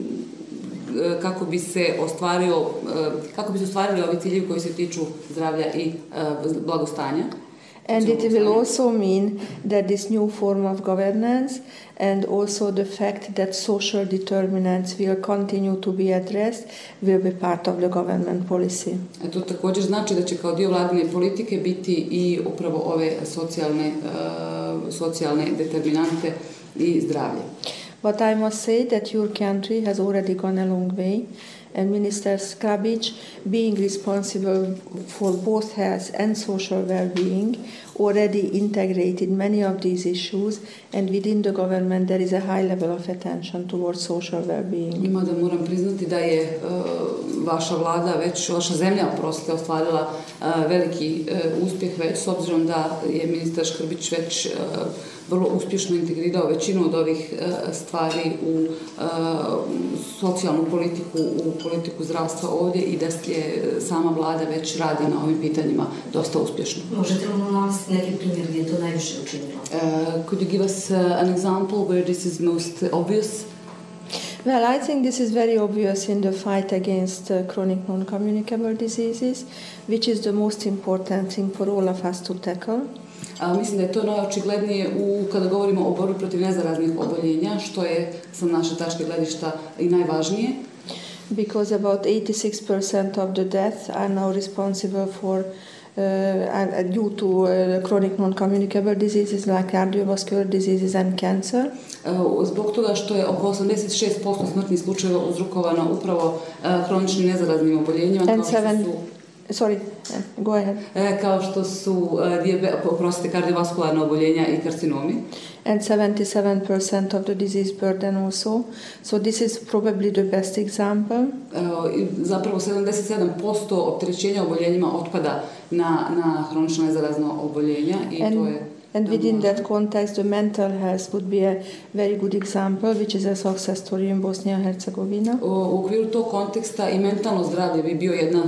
Speaker 12: kako bi se ostvario kako bi se ostvarili ovi ciljevi koji se tiču zdravlja i blagostanja.
Speaker 11: And it will also mean that this new form of governance and also the fact that social determinants will continue to be addressed will be part of the government policy.
Speaker 12: To također znači da će kao dio vladine politike biti i upravo ove socijalne uh, socijalne determinante i zdravlje.
Speaker 11: But I must say that your country has already gone a long way, and Minister Skrabic, being responsible for both health and social well-being, already integrated many of these issues, and within the government there is a high level of attention towards social well-being.
Speaker 12: Ima da moram priznati da je uh, vaša vlada već, vaša zemlja oprostite, ostvarila uh, veliki uh, uspjeh već, s obzirom da je ministar Škrbić već uh, vrlo uspješno integrirao većinu od ovih uh, stvari u uh, socijalnu politiku, u politiku zdravstva ovdje i da je sama vlada već radi na ovim pitanjima dosta uspješno.
Speaker 13: Možete li nam neki primjer gdje je to najviše učinilo?
Speaker 12: Uh, could you give us uh, an example where this is most obvious?
Speaker 11: Well, I think this is very obvious in the fight against uh, chronic non-communicable diseases, which is the most important thing for all of us to tackle.
Speaker 12: A, mislim da je to najočiglednije u, kada govorimo o borbi protiv nezaraznih oboljenja, što je sa naše tačke gledišta i najvažnije.
Speaker 11: Because about eighty-six percent of the deaths are now responsible for uh, due to uh, chronic non-communicable diseases like cardiovascular diseases and cancer.
Speaker 12: Uh, zbog toga što je oko osamdeset šest posto smrtnih slučajeva uzrokovano upravo uh, kroničnim nezaraznim oboljenjima.
Speaker 11: And seven, sorry, go ahead.
Speaker 12: Uh, kao što su uh, diabe, oprostite, kardiovaskularna oboljenja i karcinomi.
Speaker 11: And seventy-seven percent of the disease burden also. So this is probably the best example.
Speaker 12: Uh, zapravo sedamdeset sedam posto opterećenja oboljenjima otpada na, na hronično nezarazno oboljenja i
Speaker 11: and,
Speaker 12: to je...
Speaker 11: And within that context, the mental health would be a very good example, which is a success story in Bosnia and Herzegovina.
Speaker 12: U okviru tog konteksta i mentalno zdravlje bi bio jedna,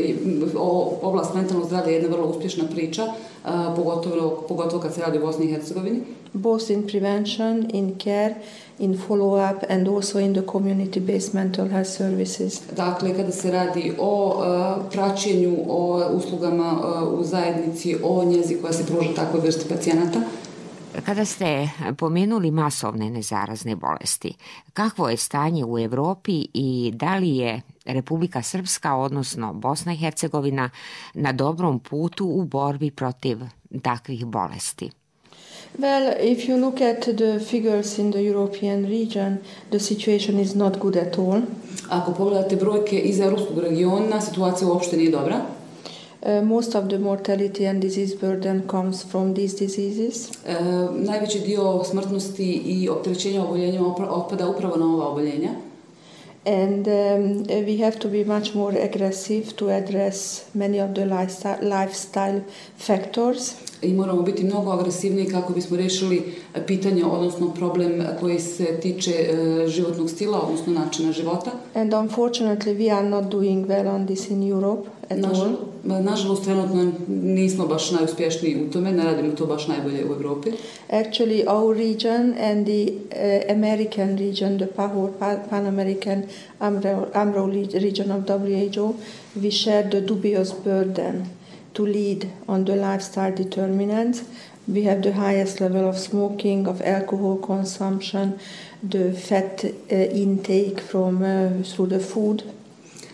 Speaker 12: oblast mentalnog zdravlja je jedna vrlo uspješna priča, pogotovo, pogotovo kad se radi o Bosni i Hercegovini.
Speaker 11: Both in prevention, in care, in follow-up and also in the community-based mental health services.
Speaker 12: Dakle, kada se radi o uh, praćenju, o uslugama uh, u zajednici, o njezi koja se pruža takvoj vrsti pacijenata.
Speaker 10: Kada ste pomenuli masovne nezarazne bolesti, kakvo je stanje u Evropi i da li je Republika Srpska, odnosno Bosna i Hercegovina, na dobrom putu u borbi protiv takvih bolesti?
Speaker 11: Well, if you look at the figures in the European region, the situation is not good at all.
Speaker 12: Ako pogledate brojke iz europskog regiona, situacija uopšte nije dobra.
Speaker 11: Uh, most of the mortality and disease burden comes from these diseases.
Speaker 12: Uh, najveći dio smrtnosti i opterećenja oboljenjima otpada upravo na ova oboljenja.
Speaker 11: And um, we have to be much more aggressive to address many of the lifestyle, lifestyle factors.
Speaker 12: I moramo biti mnogo agresivniji kako bismo riješili pitanje, odnosno problem koji se tiče uh, životnog stila, odnosno načina života.
Speaker 11: And unfortunately we are not doing well on this in Europe at
Speaker 12: Nažal,
Speaker 11: all.
Speaker 12: Nažalost, trenutno nismo baš najuspješniji u tome, ne radimo to baš najbolje u Evropi.
Speaker 11: Actually, our region and the uh, American region, the Pan-American UMRO region of W H O, we share the dubious burden to lead on the lifestyle determinants. We have the highest level of smoking, of alcohol consumption, the fat uh, intake from uh, through the food.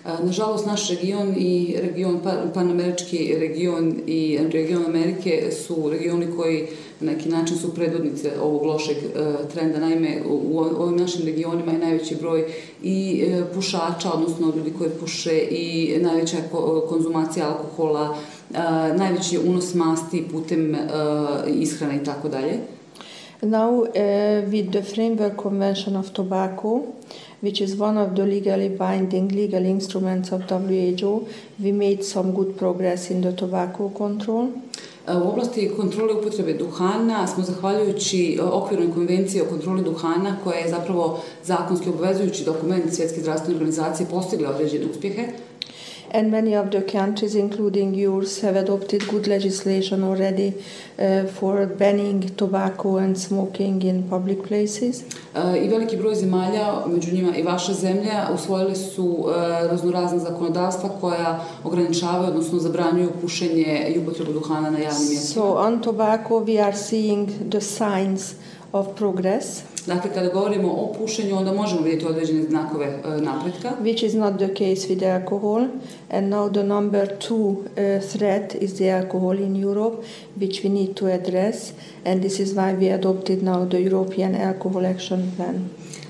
Speaker 12: Nažalost, naš region i region, panamerički region i region Amerike su regioni koji na neki način su predvodnice ovog lošeg trenda. Naime, u ovim našim regionima je najveći broj i pušača, odnosno ljudi koji puše, i najveća konzumacija alkohola, najveći unos masti putem ishrane i tako dalje.
Speaker 11: Now, uh, with the Framework Convention of Tobacco, which is one of the legally binding legal instruments of W H O, we made some good progress in the tobacco control.
Speaker 12: U oblasti kontrole upotrebe duhana smo, zahvaljujući okvirnoj konvenciji o kontroli duhana, koja je zapravo zakonski obvezujući dokument Svjetske zdravstvene organizacije, postigla određene uspjehe.
Speaker 11: And many of the countries, including yours, have adopted good legislation already uh, for banning tobacco and smoking in public places.
Speaker 12: Uh, I veliki broj zemalja, među njima i vaša zemlja, usvojili su uh, raznorazna zakonodavstva koja ograničavaju, odnosno zabranjuju pušenje i upotrebu duhana na javnim mjestima.
Speaker 11: So on tobacco we are seeing the signs of progress.
Speaker 12: Dakle, kada govorimo o pušenju, onda možemo vidjeti određene znakove uh, napretka.
Speaker 11: Which is not the case with alcohol. And now the number two uh, threat is the alcohol in Europe, which we need to address. And this is why we adopted now the European Alcohol Action Plan.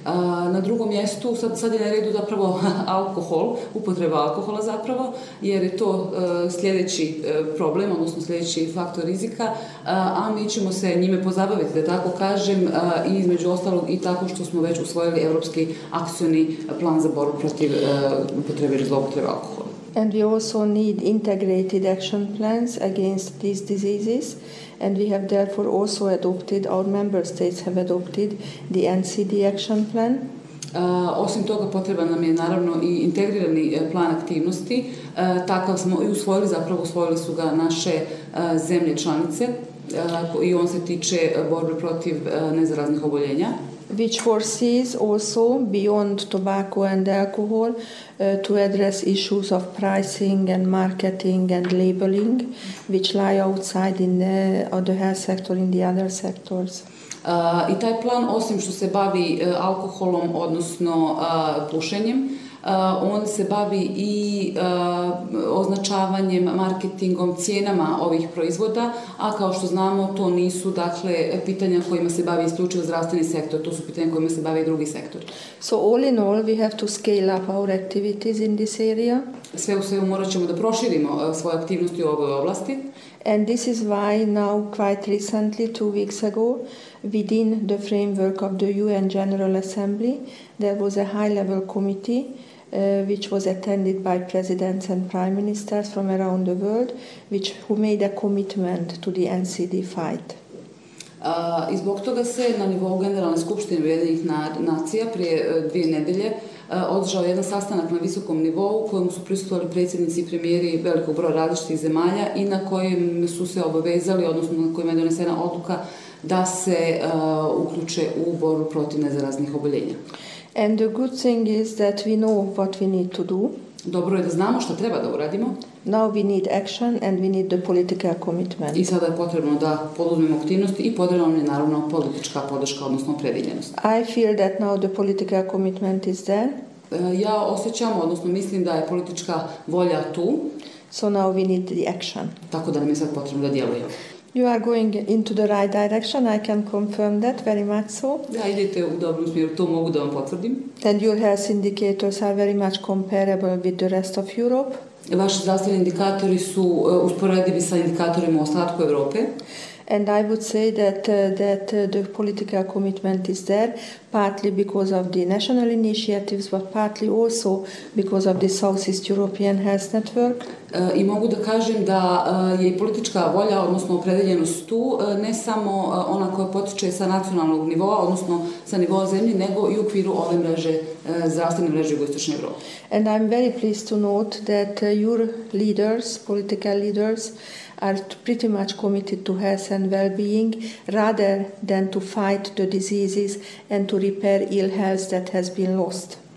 Speaker 12: Na drugom mjestu, sad, sad je na redu zapravo alkohol, upotreba alkohola zapravo, jer je to uh, sljedeći uh, problem, odnosno sljedeći faktor rizika, uh, a mi ćemo se njime pozabaviti, da tako kažem, uh, i između ostalog i tako što smo već usvojili Europski akcioni plan za borbu protiv uh, upotrebe i zloupotrebe alkohola.
Speaker 11: And we also need integrated action plans against these diseases. And we have therefore also adopted, our member states have adopted the N C D action plan.
Speaker 12: Uh, osim toga, potreban nam je naravno i integrirani plan aktivnosti. Uh, takav smo i usvojili, zapravo usvojili su ga naše uh, zemlje članice uh, i on se tiče borbe protiv uh, nezaraznih oboljenja.
Speaker 11: Which foresees also, beyond tobacco and alcohol, uh, to address issues of pricing and marketing and labeling, which lie outside in the, of the health sector in the other sectors.
Speaker 12: Uh, I taj plan, osim što se bavi uh, alkoholom, odnosno uh, pušenjem, Uh, on se bavi i uh, označavanjem, marketingom, cijenama ovih proizvoda, a kao što znamo, to nisu, dakle, pitanja kojima se bavi isključivo zdravstveni sektor, to su pitanja kojima se bavi i drugi sektor.
Speaker 11: So all in all, we have to scale up our activities in this area. Sve
Speaker 12: u svemu morat ćemo da proširimo uh, svoje aktivnosti u ovoj oblasti.
Speaker 11: And this is why now, quite recently, two weeks ago, within the framework of the U N General Assembly, there was a high-level committee Uh, which was attended by presidents and prime ministers from around the world, which who made a commitment to the N C D fight.
Speaker 12: Uh, I zbog toga se na nivou Generalne skupštine Ujedinjenih nacija prije uh, dvije nedelje uh, održao jedan sastanak na visokom nivou u kojem su prisustvovali predsjednici i premijeri velikog broja različitih zemalja i na kojem su se obavezali, odnosno na kojem je donesena odluka da se uh, uključe u borbu protiv nezaraznih oboljenja.
Speaker 11: And the good thing is that we know what we need to do.
Speaker 12: Dobro je da znamo šta treba da uradimo.
Speaker 11: Now we need action and we need the political commitment.
Speaker 12: I sada je potrebno da poduzmemo aktivnosti i potrebna nam je naravno politička podrška, odnosno opredeljenost.
Speaker 11: I feel that now the political commitment is there.
Speaker 12: Ja osjećam, odnosno mislim da je politička volja tu.
Speaker 11: So now we need the action.
Speaker 12: Tako da nam je sad potrebno da djelujemo.
Speaker 11: You are going into the right direction, I can confirm that very much so.
Speaker 12: Da, idete u dobrom smjeru, to mogu da vam potvrdim.
Speaker 11: And your health indicators are very much comparable with the rest of Europe.
Speaker 12: Vaši zdravstveni indikatori su uh, usporedivi sa indikatorima u ostatku Europe.
Speaker 11: And I would say that uh, that uh, the political commitment is there, partly because of the national initiatives, but partly also because of the Southeast European Health Network.
Speaker 12: Uh, I mogu da kažem da uh, je i politička volja, odnosno opredeljenost tu, uh, ne samo uh, ona koja potiče sa nacionalnog nivoa, odnosno sa nivoa zemlje, nego i u okviru ove mreže, uh, zdravstvene mreže Jugoistočne Evrope.
Speaker 11: And I'm very pleased to note that uh, your leaders, political leaders, are pretty much committed to health and well-being rather than to fight the diseases and to repair ill health that has been lost.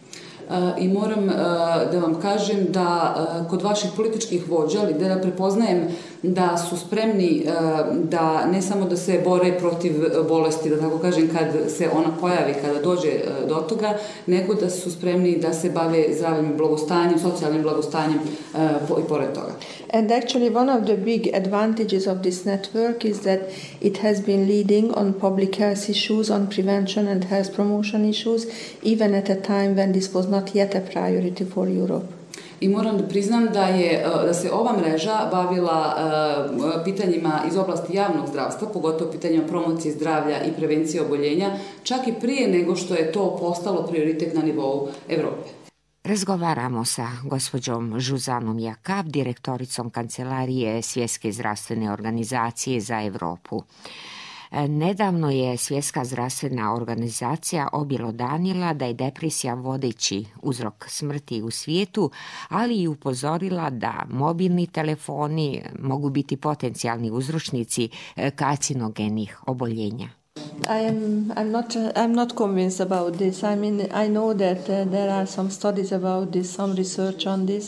Speaker 12: i moram da vam kažem da kod vaših političkih vođa, lidera, prepoznajem da su spremni da ne samo da se bore protiv bolesti, da tako kažem, kad se ona pojavi, kada dođe do toga, nego da su spremni da se bave zdravljem i blagostanjem, socijalnim blagostanjem i pored toga.
Speaker 11: And actually one of the big advantages of this network is that it has been leading on public health issues, on prevention and health promotion issues, even at a time when this was not yet a priority for Europe.
Speaker 12: I moram da priznam da, je, da se ova mreža bavila uh, pitanjima iz oblasti javnog zdravstva, pogotovo pitanjima promocije zdravlja i prevencije oboljenja, čak i prije nego što je to postalo prioritet na nivou Evrope.
Speaker 10: Razgovaramo sa gospođom Žuzanom Jakab, direktoricom Kancelarije Svjetske zdravstvene organizacije za Evropu. Nedavno je Svjetska zdravstvena organizacija objelodanila da je depresija vodeći uzrok smrti u svijetu, ali i upozorila da mobilni telefoni mogu biti potencijalni uzročnici karcinogenih oboljenja.
Speaker 11: I am I'm not uh, I'm not convinced about this. I mean, I know that uh, there are some studies about this, some research on this,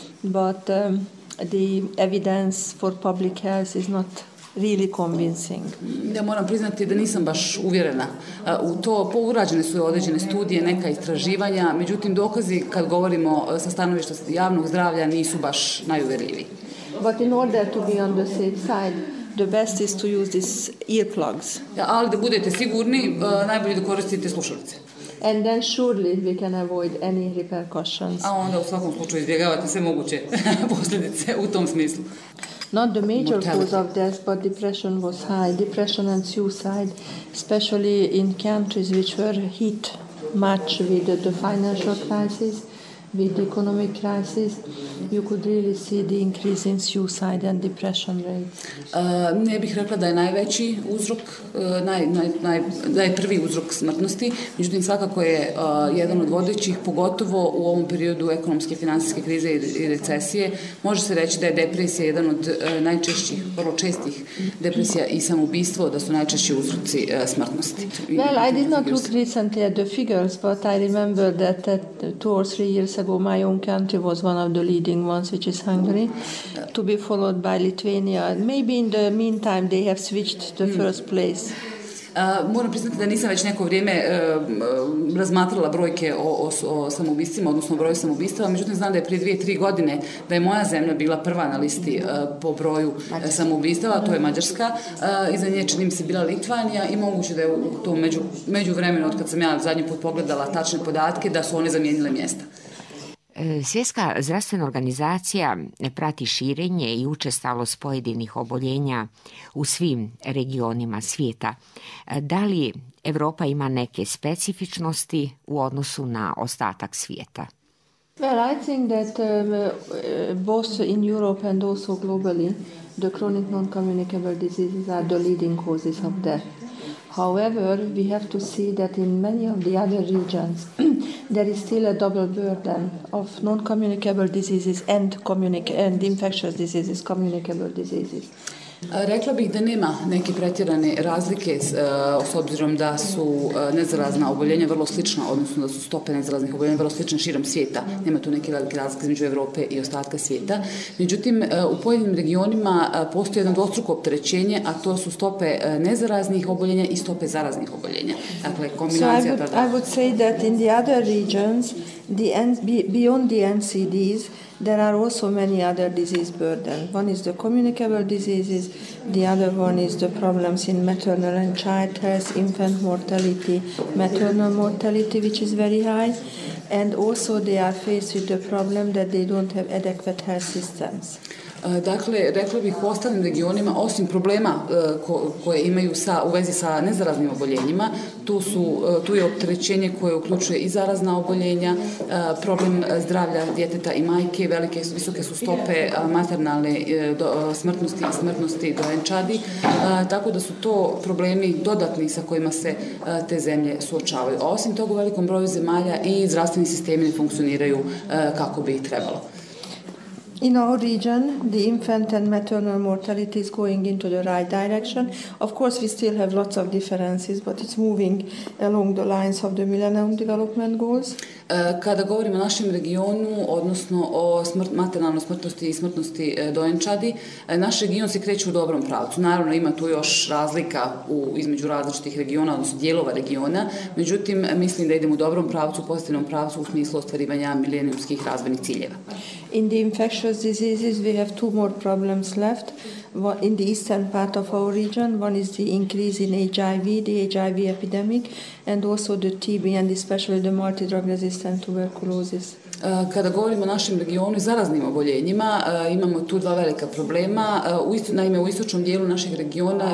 Speaker 11: but um, the evidence for public health is not really convincing.
Speaker 12: Ja moram priznati da nisam baš uvjerena u to. Urađene su određene studije, neka istraživanja, međutim dokazi kad govorimo sa stanovišta javnog zdravlja nisu baš najuvjerljiviji.
Speaker 11: But in order to be on the safe side, the best is to use these earplugs.
Speaker 12: Ja, ali da budete sigurni, najbolje da koristite slušalice.
Speaker 11: And then surely we can avoid any repercussions.
Speaker 12: A onda u svakom slučaju izbjegavate sve moguće posljedice u tom smislu.
Speaker 11: Not the major cause of death, but depression was high. Depression and suicide, especially in countries which were hit much with the financial crisis, with the economic crisis, you could really see the increase in suicide and depression rates.
Speaker 12: Uh, ne bih rekla da je najveći uzrok, uh, naj, naj, naj, da je prvi uzrok smrtnosti, međutim svakako je uh, jedan od vodećih, pogotovo u ovom periodu ekonomske i finansijske krize i, i recesije. Može se reći da je depresija jedan od uh, najčešćih, vrlo čestih depresija i samoubistvo, da su najčešći uzroci uh, smrtnosti.
Speaker 11: Well, I did not look recently at the figures, but I remember that, that two or three years ago my own country was one of the leading ones, which is Hungary, to be followed by Lithuania. Maybe in the meantime they have switched the first place.
Speaker 12: Uh, moram priznati da nisam već neko vrijeme uh, razmatrala brojke o, o, o samoubistvima, odnosno broju samoubistava, međutim znam da je prije dvije, tri godine da je moja zemlja bila prva na listi uh, po broju uh, samoubistava, to je Mađarska, uh, iza nje čini mi se bila Litvanija i moguće da je u tom među, među vremenu, od kad sam ja zadnji put pogledala tačne podatke, da su one zamijenile mjesta.
Speaker 10: Svjetska zdravstvena organizacija prati širenje i učestalost pojedinih oboljenja u svim regionima svijeta. Da li Evropa ima neke specifičnosti u odnosu na ostatak svijeta?
Speaker 11: Well, I think that um, both in Europe and also globally, the chronic non-communicable diseases are the leading causes of death. However, we have to see that in many of the other regions, there is still a double burden of non-communicable diseases and, communic- and infectious diseases, communicable diseases.
Speaker 12: Rekla bih da nema neke pretjerane razlike s, s obzirom da su nezarazna oboljenja vrlo slična, odnosno da su stope nezaraznih oboljenja vrlo slične širom svijeta. Nema tu neke velike razlike između Evrope i ostatka svijeta. Međutim, u pojedinim regionima postoji jedno dvostruko opterećenje, a to su stope nezaraznih oboljenja i stope zaraznih oboljenja. Dakle, kombinacija
Speaker 11: so I would,
Speaker 12: tada.
Speaker 11: I would say that in the other regions, the beyond the N C Ds, there are also many other disease burdens. One is the communicable diseases, the other one is the problems in maternal and child health, infant mortality, maternal mortality, which is very high, and also they are faced with the problem that they don't have adequate health systems.
Speaker 12: Dakle, rekla bih u ostalim regionima, osim problema ko, koje imaju sa, u vezi sa nezaraznim oboljenjima, tu, su, tu je opterećenje koje uključuje i zarazna oboljenja, problem zdravlja djeteta i majke, velike, visoke su stope maternalne do, smrtnosti i smrtnosti dojenčadi, tako da su to problemi dodatni sa kojima se te zemlje suočavaju. A osim toga, u velikom broju zemalja i zdravstveni sistemi ne funkcioniraju kako bi trebalo.
Speaker 11: In our region, the infant and maternal mortality is going into the right direction. Of course, we still have lots of differences, but it's moving along the lines of the Millennium Development Goals.
Speaker 12: Kada govorimo o našem regionu, odnosno o smrt, maternalnoj smrtnosti i smrtnosti dojenčadi, naš region se kreće u dobrom pravcu. Naravno, ima tu još razlika u, između različitih regiona, odnosno dijelova regiona, međutim, mislim da idemo u dobrom pravcu, u pozitivnom pravcu u smislu ostvarivanja milenijumskih razvojnih ciljeva.
Speaker 11: In the infectious diseases, we have two more problems left. In the eastern part of our region, one is the increase in H I V, the H I V epidemic, and also the T B and especially the multi-drug-resistant tuberculosis.
Speaker 12: Kada govorimo o našem regionu i zaraznim oboljenjima, imamo tu dva velika problema. Naime, u istočnom dijelu našeg regiona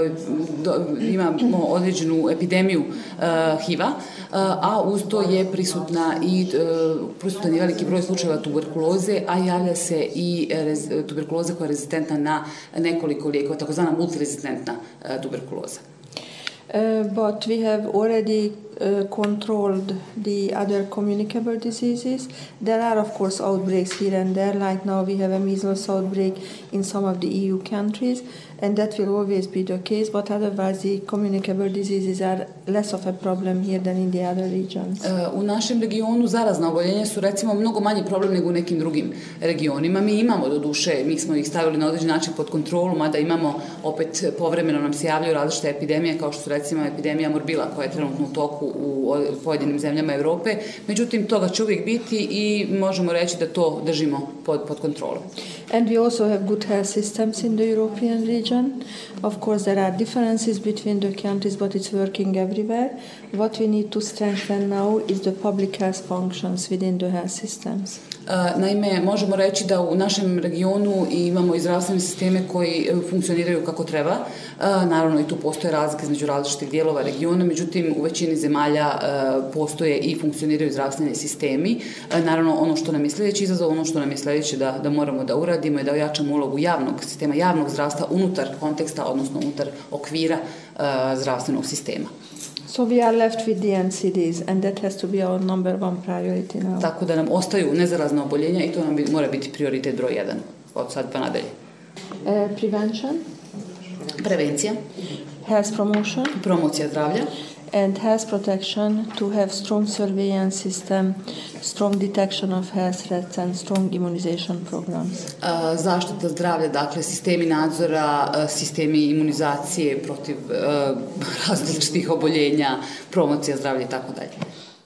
Speaker 12: imamo određenu epidemiju H I V-a, a uz to je prisutna i prisutan je veliki broj slučajeva tuberkuloze, a javlja se i tuberkuloza koja je rezistentna na nekoliko lijekova, takozvana multirezistentna tuberkuloza.
Speaker 11: Uh, but we have already uh, controlled the other communicable diseases. There are, of course, outbreaks here and there. Like now we have a measles outbreak in some of the E U countries, and that will always be the case, but otherwise the communicable diseases are less of a problem here than in the other regions.
Speaker 12: U našem regionu zarazna oboljenja su recimo mnogo manji problem nego u nekim drugim regionima. Mi imamo do duše, mi smo ih stavili na određen način pod kontrolu, mada imamo opet povremeno nam se javljaju različite epidemije, kao što su recimo epidemija morbila koja je trenutno u toku u pojedinim zemljama Evrope. Međutim, toga će uvijek biti i možemo reći da to držimo pod, pod kontrolom.
Speaker 11: And we also have good health systems in the European region. Of course, there are differences between the countries, but it's working everywhere. What we need to strengthen now is the public health functions within the health systems.
Speaker 12: Naime, možemo reći da u našem regionu imamo i zdravstvene sisteme koji funkcioniraju kako treba. Naravno, i tu postoje razlike između različitih dijelova regiona, međutim, u većini zemalja postoje i funkcioniraju zdravstveni sistemi. Naravno, ono što nam je sljedeći izazov, ono što nam je sljedeće da, da moramo da uradimo je da ojačamo ulogu javnog sistema, javnog zdravstva unutar konteksta, odnosno unutar okvira zdravstvenog sistema.
Speaker 11: So we are left with the N C Ds and that has to be our number one priority now.
Speaker 12: Tako da nam ostaju nezarazna oboljenja i to nam mora biti prioritet broj jedan od sad pa nadalje.
Speaker 11: Uh, prevention.
Speaker 12: Prevencija.
Speaker 11: Health promotion.
Speaker 12: Promocija zdravlja.
Speaker 11: And health protection to have strong surveillance system, strong detection of health threats and strong immunization programs.
Speaker 12: Uh, zaštita zdravlja, dakle sistemi nadzora, uh, sistemi imunizacije protiv uh, različitih oboljenja, promocija zdravlja i tako dalje.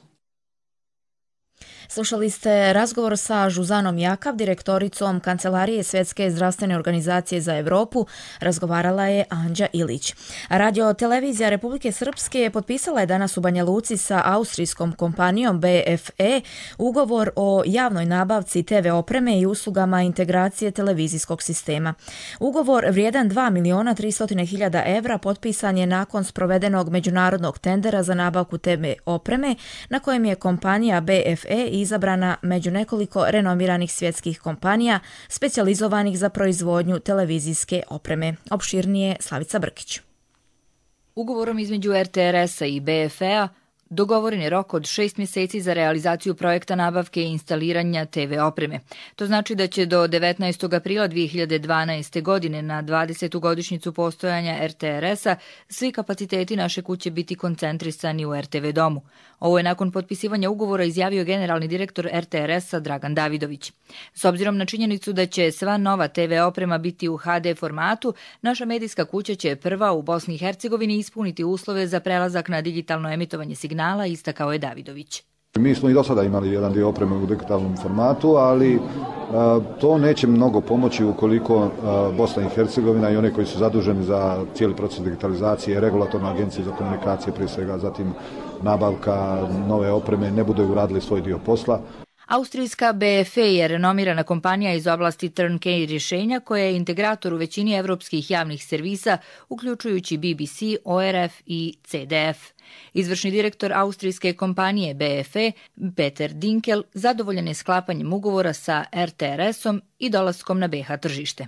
Speaker 2: Slušali ste razgovor sa Žuzanom Jakav, direktoricom Kancelarije Svjetske zdravstvene organizacije za Evropu. Razgovarala je Anđa Ilić. Radio televizija Republike Srpske potpisala je danas u Banja Luci sa austrijskom kompanijom B F E ugovor o javnoj nabavci T V opreme i uslugama integracije televizijskog sistema. Ugovor vrijedan dva miliona tristo hiljada evra potpisan je nakon sprovedenog međunarodnog tendera za nabavku T V opreme na kojem je kompanija B F E izabrana među nekoliko renomiranih svjetskih kompanija specijalizovanih za proizvodnju televizijske opreme. Opširnije Slavica Brkić.
Speaker 14: Ugovorom između R T R S-a i B F E-a dogovoren je rok od šest mjeseci za realizaciju projekta nabavke i instaliranja T V opreme. To znači da će do devetnaestog aprila dvije hiljade dvanaeste. godine na dvadesetu godišnjicu postojanja R T R S-a svi kapaciteti naše kuće biti koncentrisani u R T V domu. Ovo je nakon potpisivanja ugovora izjavio generalni direktor R T R S-a Dragan Davidović. S obzirom na činjenicu da će sva nova T V oprema biti u H D formatu, naša medijska kuća će prva u Bosni i Hercegovini ispuniti uslove za prelazak na digitalno emitovanje signala, istakao je Davidović.
Speaker 15: Mi smo i do sada imali jedan dio opreme u digitalnom formatu, ali a, to neće mnogo pomoći ukoliko a, Bosna i Hercegovina i one koji su zaduženi za cijeli proces digitalizacije, regulatorna agencija za komunikacije prije svega, zatim nabavka nove opreme, ne budu uradili svoj dio posla.
Speaker 14: Austrijska B F E je renomirana kompanija iz oblasti turnkey rješenja koja je integrator u većini evropskih javnih servisa, uključujući B B C, O R F i C D F. Izvršni direktor austrijske kompanije B F E, Peter Dinkel, zadovoljan je sklapanjem ugovora sa R T R S-om i dolaskom na B H tržište.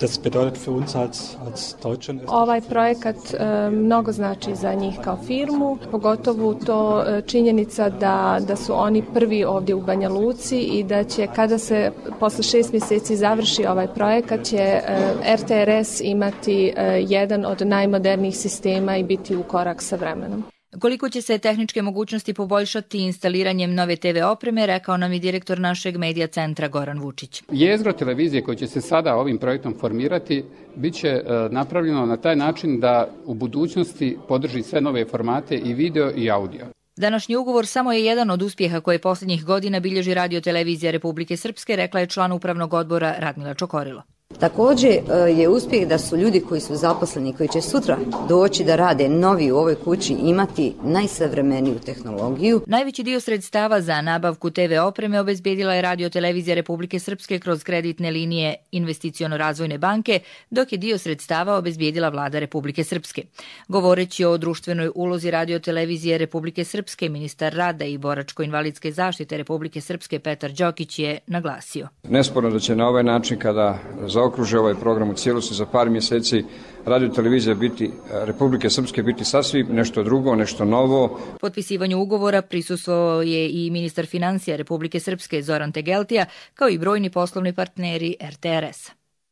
Speaker 16: Ovaj projekat e, mnogo znači za njih kao firmu, pogotovo to e, činjenica da, da su oni prvi ovdje u Banja Luci i da će kada se posle šest mjeseci završi ovaj projekat će e, R T R S imati e, jedan od najmodernijih sistema i biti u korak sa vremenom.
Speaker 14: Koliko će se tehničke mogućnosti poboljšati instaliranjem nove te ve opreme, rekao nam i direktor našeg medija centra Goran Vučić.
Speaker 17: Jezgro televizije koje će se sada ovim projektom formirati bit će napravljeno na taj način da u budućnosti podrži sve nove formate i video i audio.
Speaker 14: Današnji ugovor samo je jedan od uspjeha koje posljednjih godina bilježi Radio-televizija Republike Srpske, rekla je član upravnog odbora Radmila Čokorilo.
Speaker 18: Također je uspjeh da su ljudi koji su zaposleni, koji će sutra doći da rade novi u ovoj kući, imati najsavremeniju tehnologiju.
Speaker 14: Najveći dio sredstava za nabavku te ve opreme obezbijedila je Radio-televizija Republike Srpske kroz kreditne linije Investiciono-razvojne banke, dok je dio sredstava obezbijedila vlada Republike Srpske. Govoreći o društvenoj ulozi Radio-televizije Republike Srpske, ministar rada i boračko-invalidske zaštite Republike Srpske Petar Đokić je naglasio.
Speaker 19: Nesporno da će na ovaj način, kada zaokruže ovaj program u cijelosti, za par mjeseci Radio-televizija biti Republike Srpske biti sasvim nešto drugo, nešto novo.
Speaker 14: Potpisivanju ugovora prisustvovao je i ministar financija Republike Srpske Zoran Tegeltija, kao i brojni poslovni partneri er te er es-a.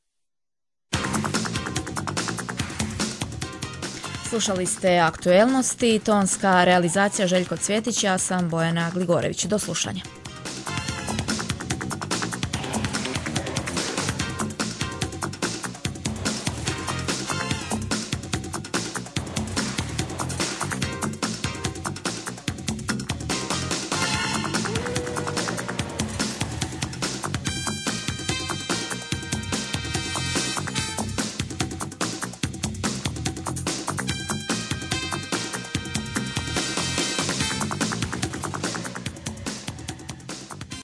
Speaker 2: Slušali ste aktuelnosti, tonska realizacija Željko Cvjetić, ja sam Bojana Gligorović. Do slušanja.